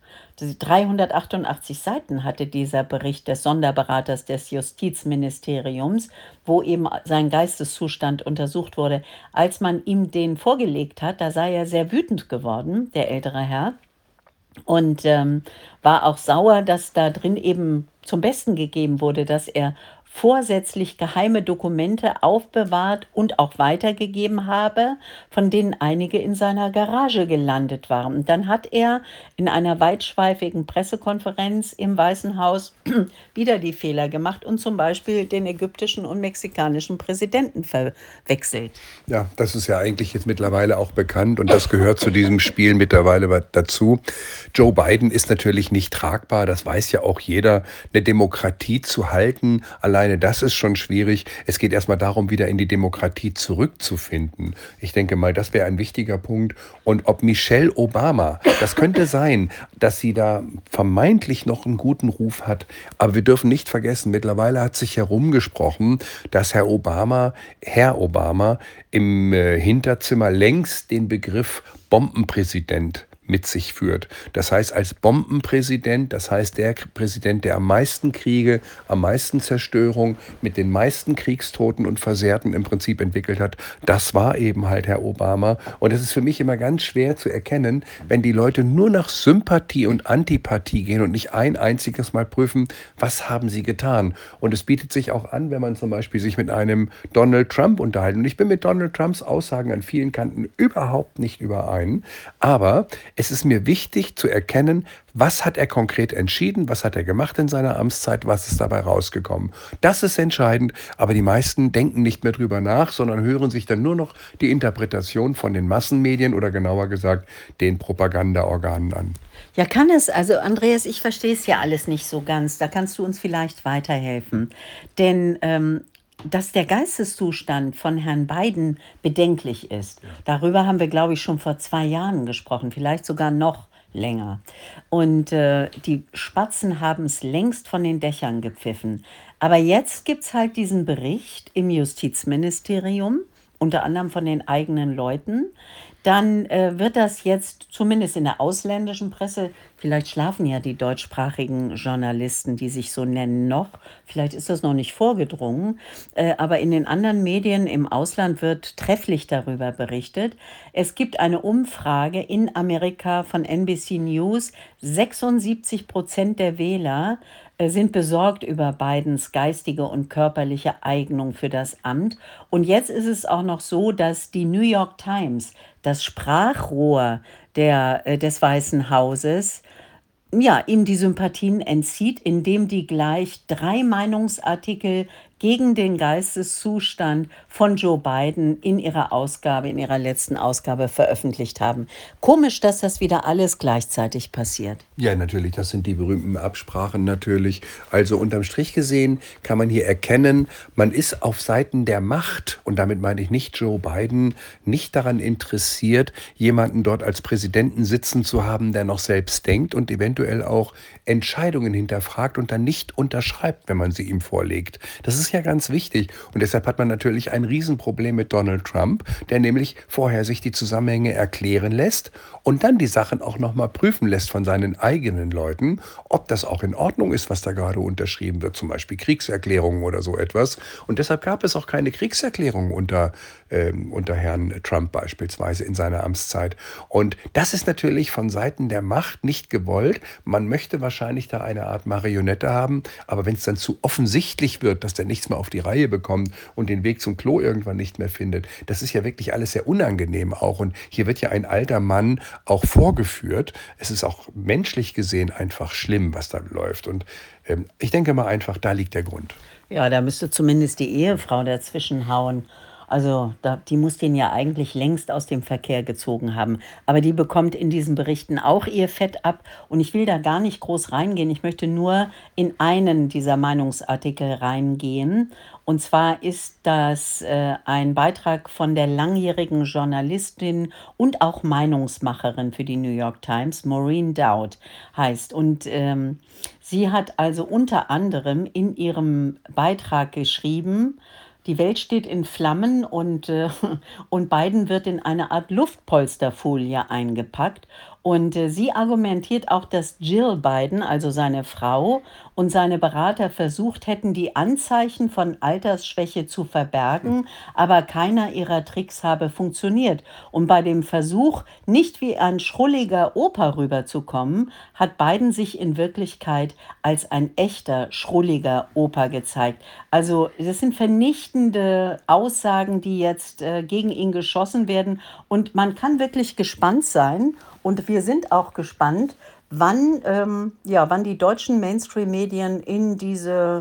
[SPEAKER 1] 388 Seiten hatte dieser Bericht des Sonderberaters des Justizministeriums, wo eben sein Geisteszustand untersucht wurde, als man ihm den vorgelegt hat, da sei er sehr wütend geworden, der ältere Herr, und war auch sauer, dass da drin eben zum Besten gegeben wurde, dass er vorsätzlich geheime Dokumente aufbewahrt und auch weitergegeben habe, von denen einige in seiner Garage gelandet waren. Und dann hat er in einer weitschweifigen Pressekonferenz im Weißen Haus wieder die Fehler gemacht und zum Beispiel den ägyptischen und mexikanischen Präsidenten verwechselt.
[SPEAKER 2] Ja, das ist ja eigentlich jetzt mittlerweile auch bekannt und das gehört zu diesem Spiel mittlerweile dazu. Joe Biden ist natürlich nicht tragbar, das weiß ja auch jeder. Eine Demokratie zu halten, alleine das ist schon schwierig. Es geht erstmal darum, wieder in die Demokratie zurückzufinden. Ich denke mal, das wäre ein wichtiger Punkt. Und ob Michelle Obama, das könnte sein, dass sie da vermeintlich noch einen guten Ruf hat. Aber wir dürfen nicht vergessen, mittlerweile hat sich herumgesprochen, dass Herr Obama im Hinterzimmer längst den Begriff Bombenpräsident mit sich führt. Das heißt, als Bombenpräsident, das heißt der Präsident, der am meisten Kriege, am meisten Zerstörung, mit den meisten Kriegstoten und Versehrten im Prinzip entwickelt hat, das war eben halt Herr Obama. Und es ist für mich immer ganz schwer zu erkennen, wenn die Leute nur nach Sympathie und Antipathie gehen und nicht ein einziges Mal prüfen, was haben sie getan. Und es bietet sich auch an, wenn man zum Beispiel sich mit einem Donald Trump unterhält. Und ich bin mit Donald Trumps Aussagen an vielen Kanten überhaupt nicht überein. Aber es ist mir wichtig zu erkennen, was hat er konkret entschieden, was hat er gemacht in seiner Amtszeit, was ist dabei rausgekommen. Das ist entscheidend, aber die meisten denken nicht mehr drüber nach, sondern hören sich dann nur noch die Interpretation von den Massenmedien oder genauer gesagt den Propagandaorganen an.
[SPEAKER 1] Ja, kann es. Also, Andreas, ich verstehe es ja alles nicht so ganz. Da kannst du uns vielleicht weiterhelfen. Denn dass der Geisteszustand von Herrn Biden bedenklich ist, darüber haben wir, glaube ich, schon vor 2 Jahren gesprochen, vielleicht sogar noch länger. Und die Spatzen haben es längst von den Dächern gepfiffen. Aber jetzt gibt es halt diesen Bericht im Justizministerium, unter anderem von den eigenen Leuten. Dann wird das jetzt zumindest in der ausländischen Presse, vielleicht schlafen ja die deutschsprachigen Journalisten, die sich so nennen, noch, vielleicht ist das noch nicht vorgedrungen, aber in den anderen Medien im Ausland wird trefflich darüber berichtet. Es gibt eine Umfrage in Amerika von NBC News, 76% der Wähler sind besorgt über Bidens geistige und körperliche Eignung für das Amt. Und jetzt ist es auch noch so, dass die New York Times, das Sprachrohr des Weißen Hauses, ja, ihm die Sympathien entzieht, indem die gleich 3 Meinungsartikel gegen den Geisteszustand von Joe Biden in ihrer letzten Ausgabe veröffentlicht haben. Komisch, dass das wieder alles gleichzeitig passiert.
[SPEAKER 2] Ja, natürlich, das sind die berühmten Absprachen natürlich. Also unterm Strich gesehen kann man hier erkennen, man ist auf Seiten der Macht, und damit meine ich nicht Joe Biden, nicht daran interessiert, jemanden dort als Präsidenten sitzen zu haben, der noch selbst denkt und eventuell auch Entscheidungen hinterfragt und dann nicht unterschreibt, wenn man sie ihm vorlegt. Das ist ist ja ganz wichtig. Und deshalb hat man natürlich ein Riesenproblem mit Donald Trump, der nämlich vorher sich die Zusammenhänge erklären lässt und dann die Sachen auch nochmal prüfen lässt von seinen eigenen Leuten, ob das auch in Ordnung ist, was da gerade unterschrieben wird, zum Beispiel Kriegserklärungen oder so etwas. Und deshalb gab es auch keine Kriegserklärungen unter Herrn Trump beispielsweise in seiner Amtszeit. Und das ist natürlich von Seiten der Macht nicht gewollt. Man möchte wahrscheinlich da eine Art Marionette haben, aber wenn es dann zu offensichtlich wird, dass der nichts mehr auf die Reihe bekommt und den Weg zum Klo irgendwann nicht mehr findet, das ist ja wirklich alles sehr unangenehm auch. Und hier wird ja ein alter Mann auch vorgeführt. Es ist auch menschlich gesehen einfach schlimm, was da läuft. Und ich denke mal einfach, da liegt der Grund.
[SPEAKER 1] Ja, da müsste zumindest die Ehefrau dazwischen hauen. Also, die muss den ja eigentlich längst aus dem Verkehr gezogen haben. Aber die bekommt in diesen Berichten auch ihr Fett ab. Und ich will da gar nicht groß reingehen. Ich möchte nur in einen dieser Meinungsartikel reingehen. Und zwar ist das ein Beitrag von der langjährigen Journalistin und auch Meinungsmacherin für die New York Times, Maureen Dowd heißt. Und sie hat also unter anderem in ihrem Beitrag geschrieben, die Welt steht in Flammen und Biden wird in eine Art Luftpolsterfolie eingepackt. Und sie argumentiert auch, dass Jill Biden, also seine Frau, und seine Berater versucht hätten, die Anzeichen von Altersschwäche zu verbergen, aber keiner ihrer Tricks habe funktioniert. Und bei dem Versuch, nicht wie ein schrulliger Opa rüberzukommen, hat Biden sich in Wirklichkeit als ein echter schrulliger Opa gezeigt. Also das sind vernichtende Aussagen, die jetzt gegen ihn geschossen werden. Und man kann wirklich gespannt sein. Und wir sind auch gespannt, wann die deutschen Mainstream-Medien in diese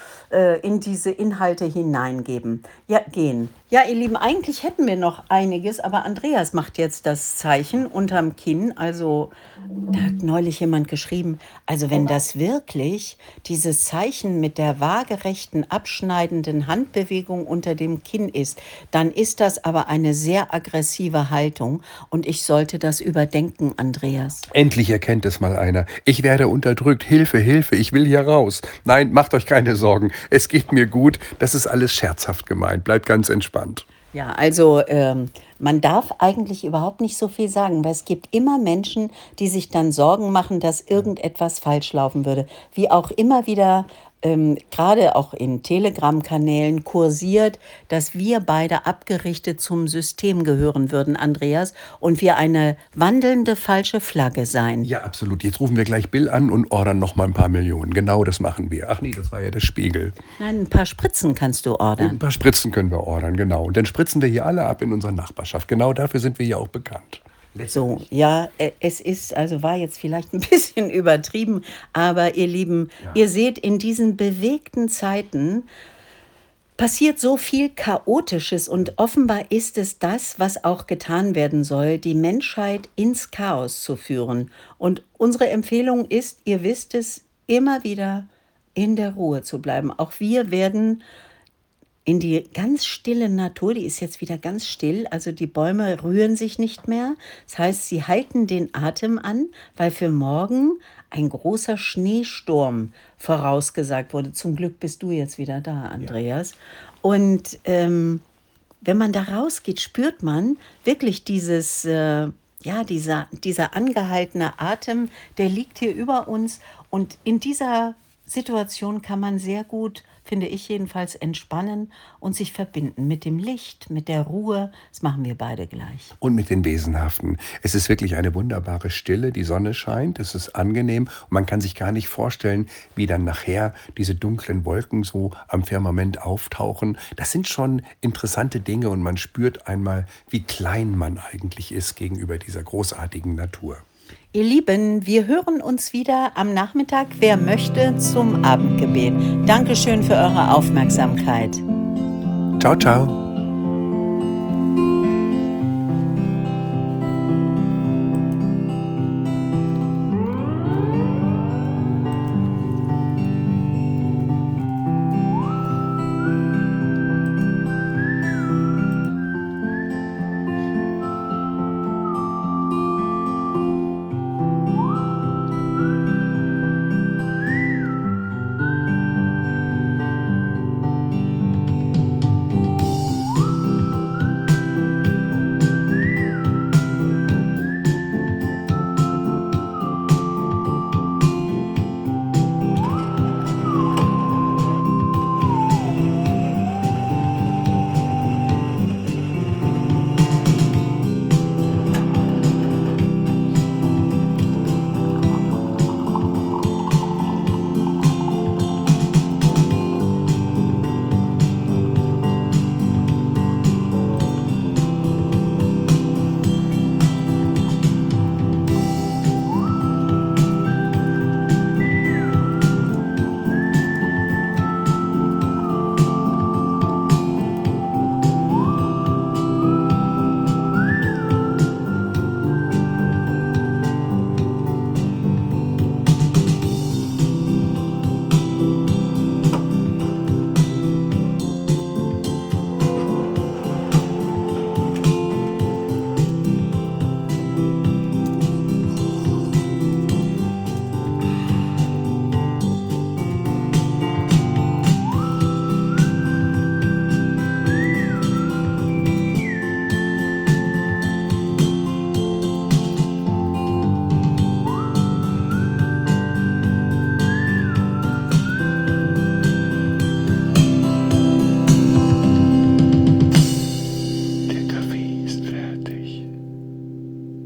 [SPEAKER 1] Inhalte hineingeben. Ja, gehen. Ja, ihr Lieben, eigentlich hätten wir noch einiges, aber Andreas macht jetzt das Zeichen unterm Kinn. Also, da hat neulich jemand geschrieben, also wenn das wirklich dieses Zeichen mit der waagerechten, abschneidenden Handbewegung unter dem Kinn ist, dann ist das aber eine sehr aggressive Haltung und ich sollte das überdenken, Andreas.
[SPEAKER 2] Endlich erkennt es mal einer. Ich werde unterdrückt. Hilfe, Hilfe, ich will hier raus. Nein, macht euch keine Sorgen. Es geht mir gut. Das ist alles scherzhaft gemeint. Bleibt ganz entspannt.
[SPEAKER 1] Ja, also man darf eigentlich überhaupt nicht so viel sagen, weil es gibt immer Menschen, die sich dann Sorgen machen, dass irgendetwas falsch laufen würde. Wie auch immer wieder, gerade auch in Telegram-Kanälen kursiert, dass wir beide abgerichtet zum System gehören würden, Andreas, und wir eine wandelnde falsche Flagge seien.
[SPEAKER 2] Ja, absolut. Jetzt rufen wir gleich Bill an und ordern noch mal ein paar Millionen. Genau, das machen wir. Ach nee, das war ja der Spiegel.
[SPEAKER 1] Nein, ein paar Spritzen kannst du ordern.
[SPEAKER 2] Ein paar Spritzen können wir ordern, genau. Und dann spritzen wir hier alle ab in unserer Nachbarschaft. Genau dafür sind wir ja auch bekannt.
[SPEAKER 1] So, ja, war jetzt vielleicht ein bisschen übertrieben, aber ihr Lieben, ihr seht, in diesen bewegten Zeiten passiert so viel Chaotisches und offenbar ist es das, was auch getan werden soll, die Menschheit ins Chaos zu führen. Und unsere Empfehlung ist, ihr wisst es, immer wieder in der Ruhe zu bleiben. Auch wir werden in die ganz stille Natur, die ist jetzt wieder ganz still, also die Bäume rühren sich nicht mehr. Das heißt, sie halten den Atem an, weil für morgen ein großer Schneesturm vorausgesagt wurde. Zum Glück bist du jetzt wieder da, Andreas. Und wenn man da rausgeht, spürt man wirklich dieser angehaltene Atem, der liegt hier über uns. Und in dieser Situation kann man sehr gut, finde ich jedenfalls, entspannen und sich verbinden mit dem Licht, mit der Ruhe. Das machen wir beide gleich.
[SPEAKER 2] Und mit den Wesenhaften. Es ist wirklich eine wunderbare Stille, die Sonne scheint, es ist angenehm und man kann sich gar nicht vorstellen, wie dann nachher diese dunklen Wolken so am Firmament auftauchen. Das sind schon interessante Dinge und man spürt einmal, wie klein man eigentlich ist gegenüber dieser großartigen Natur.
[SPEAKER 1] Ihr Lieben, wir hören uns wieder am Nachmittag, wer möchte, zum Abendgebet. Dankeschön für eure Aufmerksamkeit.
[SPEAKER 2] Ciao, ciao.